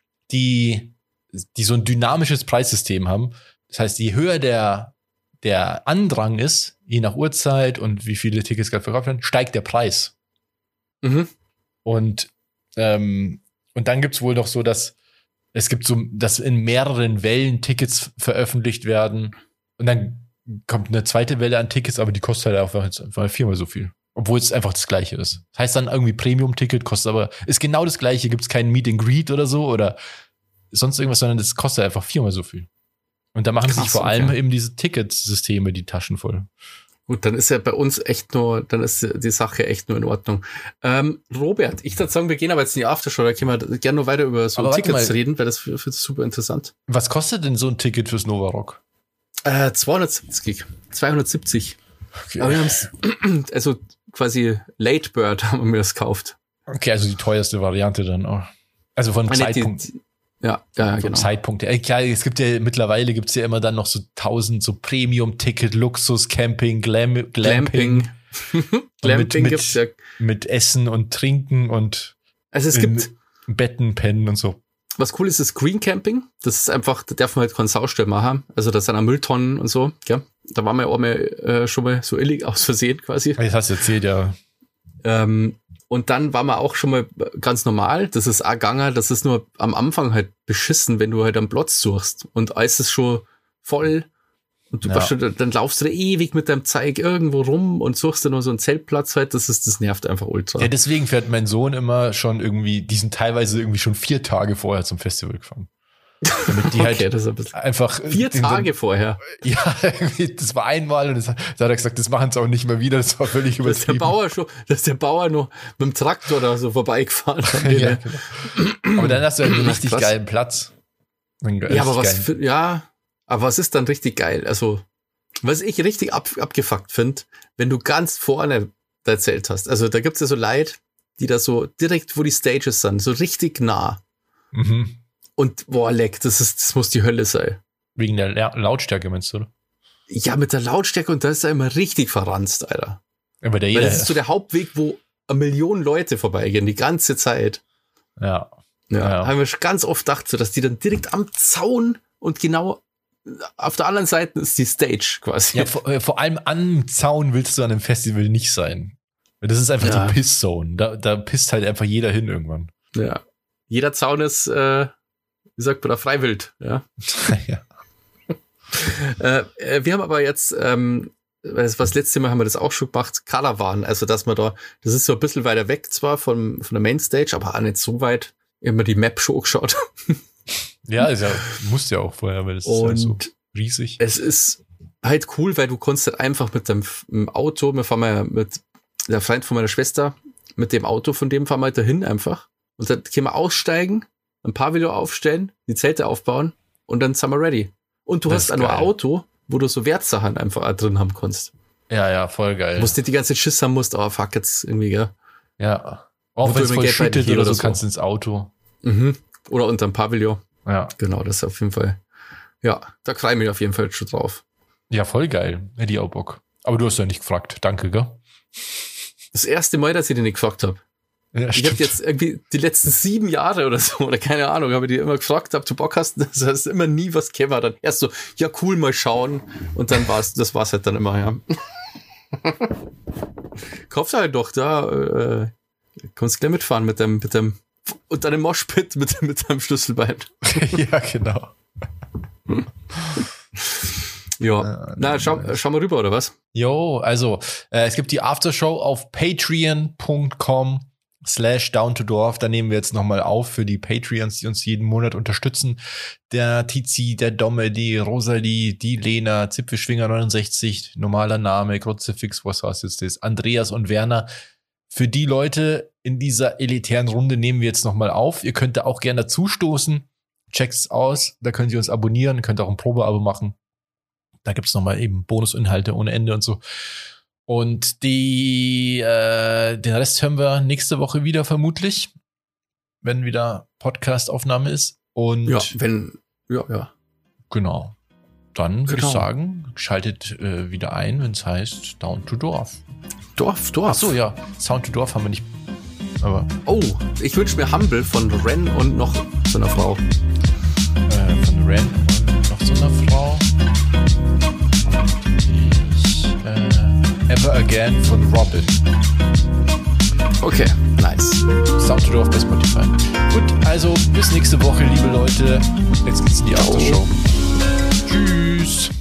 die, die so ein dynamisches Preissystem haben. Das heißt, je höher der, der Andrang ist, je nach Uhrzeit und wie viele Tickets gerade verkauft werden, steigt der Preis. Mhm. Und, ähm, und dann gibt's wohl noch so, dass es gibt so, dass in mehreren Wellen Tickets veröffentlicht werden. Und dann kommt eine zweite Welle an Tickets, aber die kostet halt einfach jetzt einfach viermal so viel. Obwohl es einfach das Gleiche ist. Das heißt dann irgendwie Premium-Ticket, kostet aber, ist genau das Gleiche, gibt es kein Meet and Greet oder so oder sonst irgendwas, sondern das kostet einfach viermal so viel. Und da machen Krass, sich vor okay. allem eben diese Ticketsysteme die Taschen voll. Gut, dann ist ja bei uns echt nur, dann ist die Sache echt nur in Ordnung. Ähm, Robert, ich würde sagen, wir gehen aber jetzt in die Aftershow, da können wir gerne noch weiter über so Aber warte Tickets mal. reden, weil das für, für das super interessant. Was kostet denn so ein Ticket fürs Nova Rock? Äh, zweihundertsiebzig. zweihundertsiebzig. Okay. Aber wir haben es, also quasi Late Bird haben wir das gekauft. Okay, also die teuerste Variante dann auch. Also von Meine, die- Zeitpunkt. die- Ja, ja, Vom genau. Zeitpunkt. Ja, klar, es gibt ja mittlerweile gibt's ja immer dann noch so tausend so Premium-Ticket, Luxus, Camping, Glam, Glamping. Glamping. Glamping mit- gibt's ja. Mit Essen und Trinken und Also es in gibt, Betten, Pennen und so. was cool ist, ist Green Camping. Das ist einfach, da darf man halt keinen Saustall machen. Also da sind auch Mülltonnen und so. Gell? Da waren wir auch mal, äh, schon mal so illig aus Versehen quasi. Das hast du erzählt, ja. Ähm, und dann war man auch schon mal ganz normal. Das ist auch gegangen. Das ist nur am Anfang halt beschissen, wenn du halt einen Platz suchst. Und alles ist schon voll. Und du Ja. warst schon, dann laufst du da ewig mit deinem Zeig irgendwo rum und suchst dann nur so einen Zeltplatz halt. Das ist, das nervt einfach ultra. Ja, deswegen fährt mein Sohn immer schon irgendwie, die sind teilweise irgendwie schon vier Tage vorher zum Festival gefahren. Damit die halt Okay, das ist ein bisschen einfach vier den- Tage vorher. Ja, irgendwie, das war einmal und das, hat- da hat er gesagt, das machen sie auch nicht mehr wieder, das war völlig Da ist der übertrieben. Bauer schon, da ist der Bauer noch mit dem Traktor da so vorbeigefahren. Ja, genau. Aber dann hast du halt einen Ach, richtig krass. geilen Platz. Einen Ja, aber richtig was geilen- für, ja, aber was ist dann richtig geil? Also, was ich richtig ab, abgefuckt finde, wenn du ganz vorne dein Zelt hast. Also, da gibt's ja so Leute, die da so direkt, wo die Stages sind, so richtig nah. Mhm. Und boah, leck, das ist, das muss die Hölle sein. Wegen der La- Lautstärke, meinst du, oder? Ja, mit der Lautstärke und da ist er immer richtig verranzt, Alter. Aber der Weil jeder. das ist so der Hauptweg, wo eine Million Leute vorbeigehen, die ganze Zeit. Ja. Ja, Ja. haben wir schon ganz oft gedacht, so, dass die dann direkt am Zaun und genau auf der anderen Seite ist die Stage quasi. Ja, vor, äh, vor allem am Zaun willst du an einem Festival nicht sein. Weil das ist einfach Ja. die Piss-Zone. Da, da pisst halt einfach jeder hin irgendwann. Ja. Jeder Zaun ist, äh, wie sagt man da, freiwild. Ja. ja. äh, äh, wir haben aber jetzt, ähm, was was letztes Mal haben wir das auch schon gemacht, Caravan. Also, dass man da, das ist so ein bisschen weiter weg zwar von, von der Mainstage, aber auch nicht so weit. Immer die Map schon geschaut. Ja, ist ja, musst ja auch vorher, weil das ist Und halt so riesig. es ist halt cool, weil du kannst halt einfach mit dem F- im Auto, wir fahren ja mit der Freund von meiner Schwester, mit dem Auto von dem fahren wir halt dahin einfach. Und dann können wir aussteigen ein Pavillon aufstellen, die Zelte aufbauen und dann sind wir ready. Und du Das hast ist auch nur ein geil. Auto, wo du so Wertsachen einfach drin haben kannst. Ja, ja, voll geil. Du musst nicht die ganze Zeit Schiss haben musst, aber fuck jetzt irgendwie, gell. Ja. Auch Wo wenn du es immer voll Geld bei schüttet dir oder oder so, so. kannst du ins Auto. Mhm. Oder unterm Pavillon. Ja. Genau, das ist auf jeden Fall, ja, da freue ich mich auf jeden Fall schon drauf. Ja, voll geil. Hätte ich auch Bock. Aber du hast ja nicht gefragt. Danke, gell? Das erste Mal, dass ich den nicht gefragt habe. Ja, Ich habe jetzt irgendwie die letzten sieben Jahre oder so, oder keine Ahnung, habe ich dir immer gefragt, ob du Bock hast. Das heißt immer nie was käme. Dann erst so, ja cool, mal schauen. Und dann war's, das war's halt dann immer, ja. Kaufst halt doch da, äh, kannst gleich mitfahren mit dem, mit dem, und dann im Moshpit mit, mit deinem Schlüsselbein. Ja, genau. Ja, na, schau, schau mal rüber, oder was? Jo, also, äh, es gibt die Aftershow auf patreon.com slash down to dorf. Da nehmen wir jetzt nochmal auf für die Patreons, die uns jeden Monat unterstützen. Der Tizi, der Domme, die Rosalie, die Lena, Zipfelschwinger neunundsechzig, normaler Name, Kruzifix, was war's jetzt das? Andreas und Werner. Für die Leute in dieser elitären Runde nehmen wir jetzt nochmal auf. Ihr könnt da auch gerne dazustoßen. Checkt's aus. Da könnt ihr uns abonnieren, könnt auch ein Probeabo machen. Da gibt's nochmal eben Bonusinhalte ohne Ende und so. Und die, äh, den Rest hören wir nächste Woche wieder vermutlich, wenn wieder Podcast-Aufnahme ist. Und Ja, wenn, ja, ja. genau. Dann würde Genau. ich sagen, schaltet äh, wieder ein, wenn es heißt Down to Dorf. Dorf, Dorf. Ach so, ja. Sound to Dorf haben wir nicht. Aber Oh, ich wünsche mir Humble von Ren und noch so einer Frau. äh, von Ren und noch so einer Frau. Ich, äh, Ever Again von Robin. Okay, nice. Sound to Dorf bei Spotify. Gut, also bis nächste Woche, liebe Leute. Jetzt geht's in die Aftershow. Tschüss.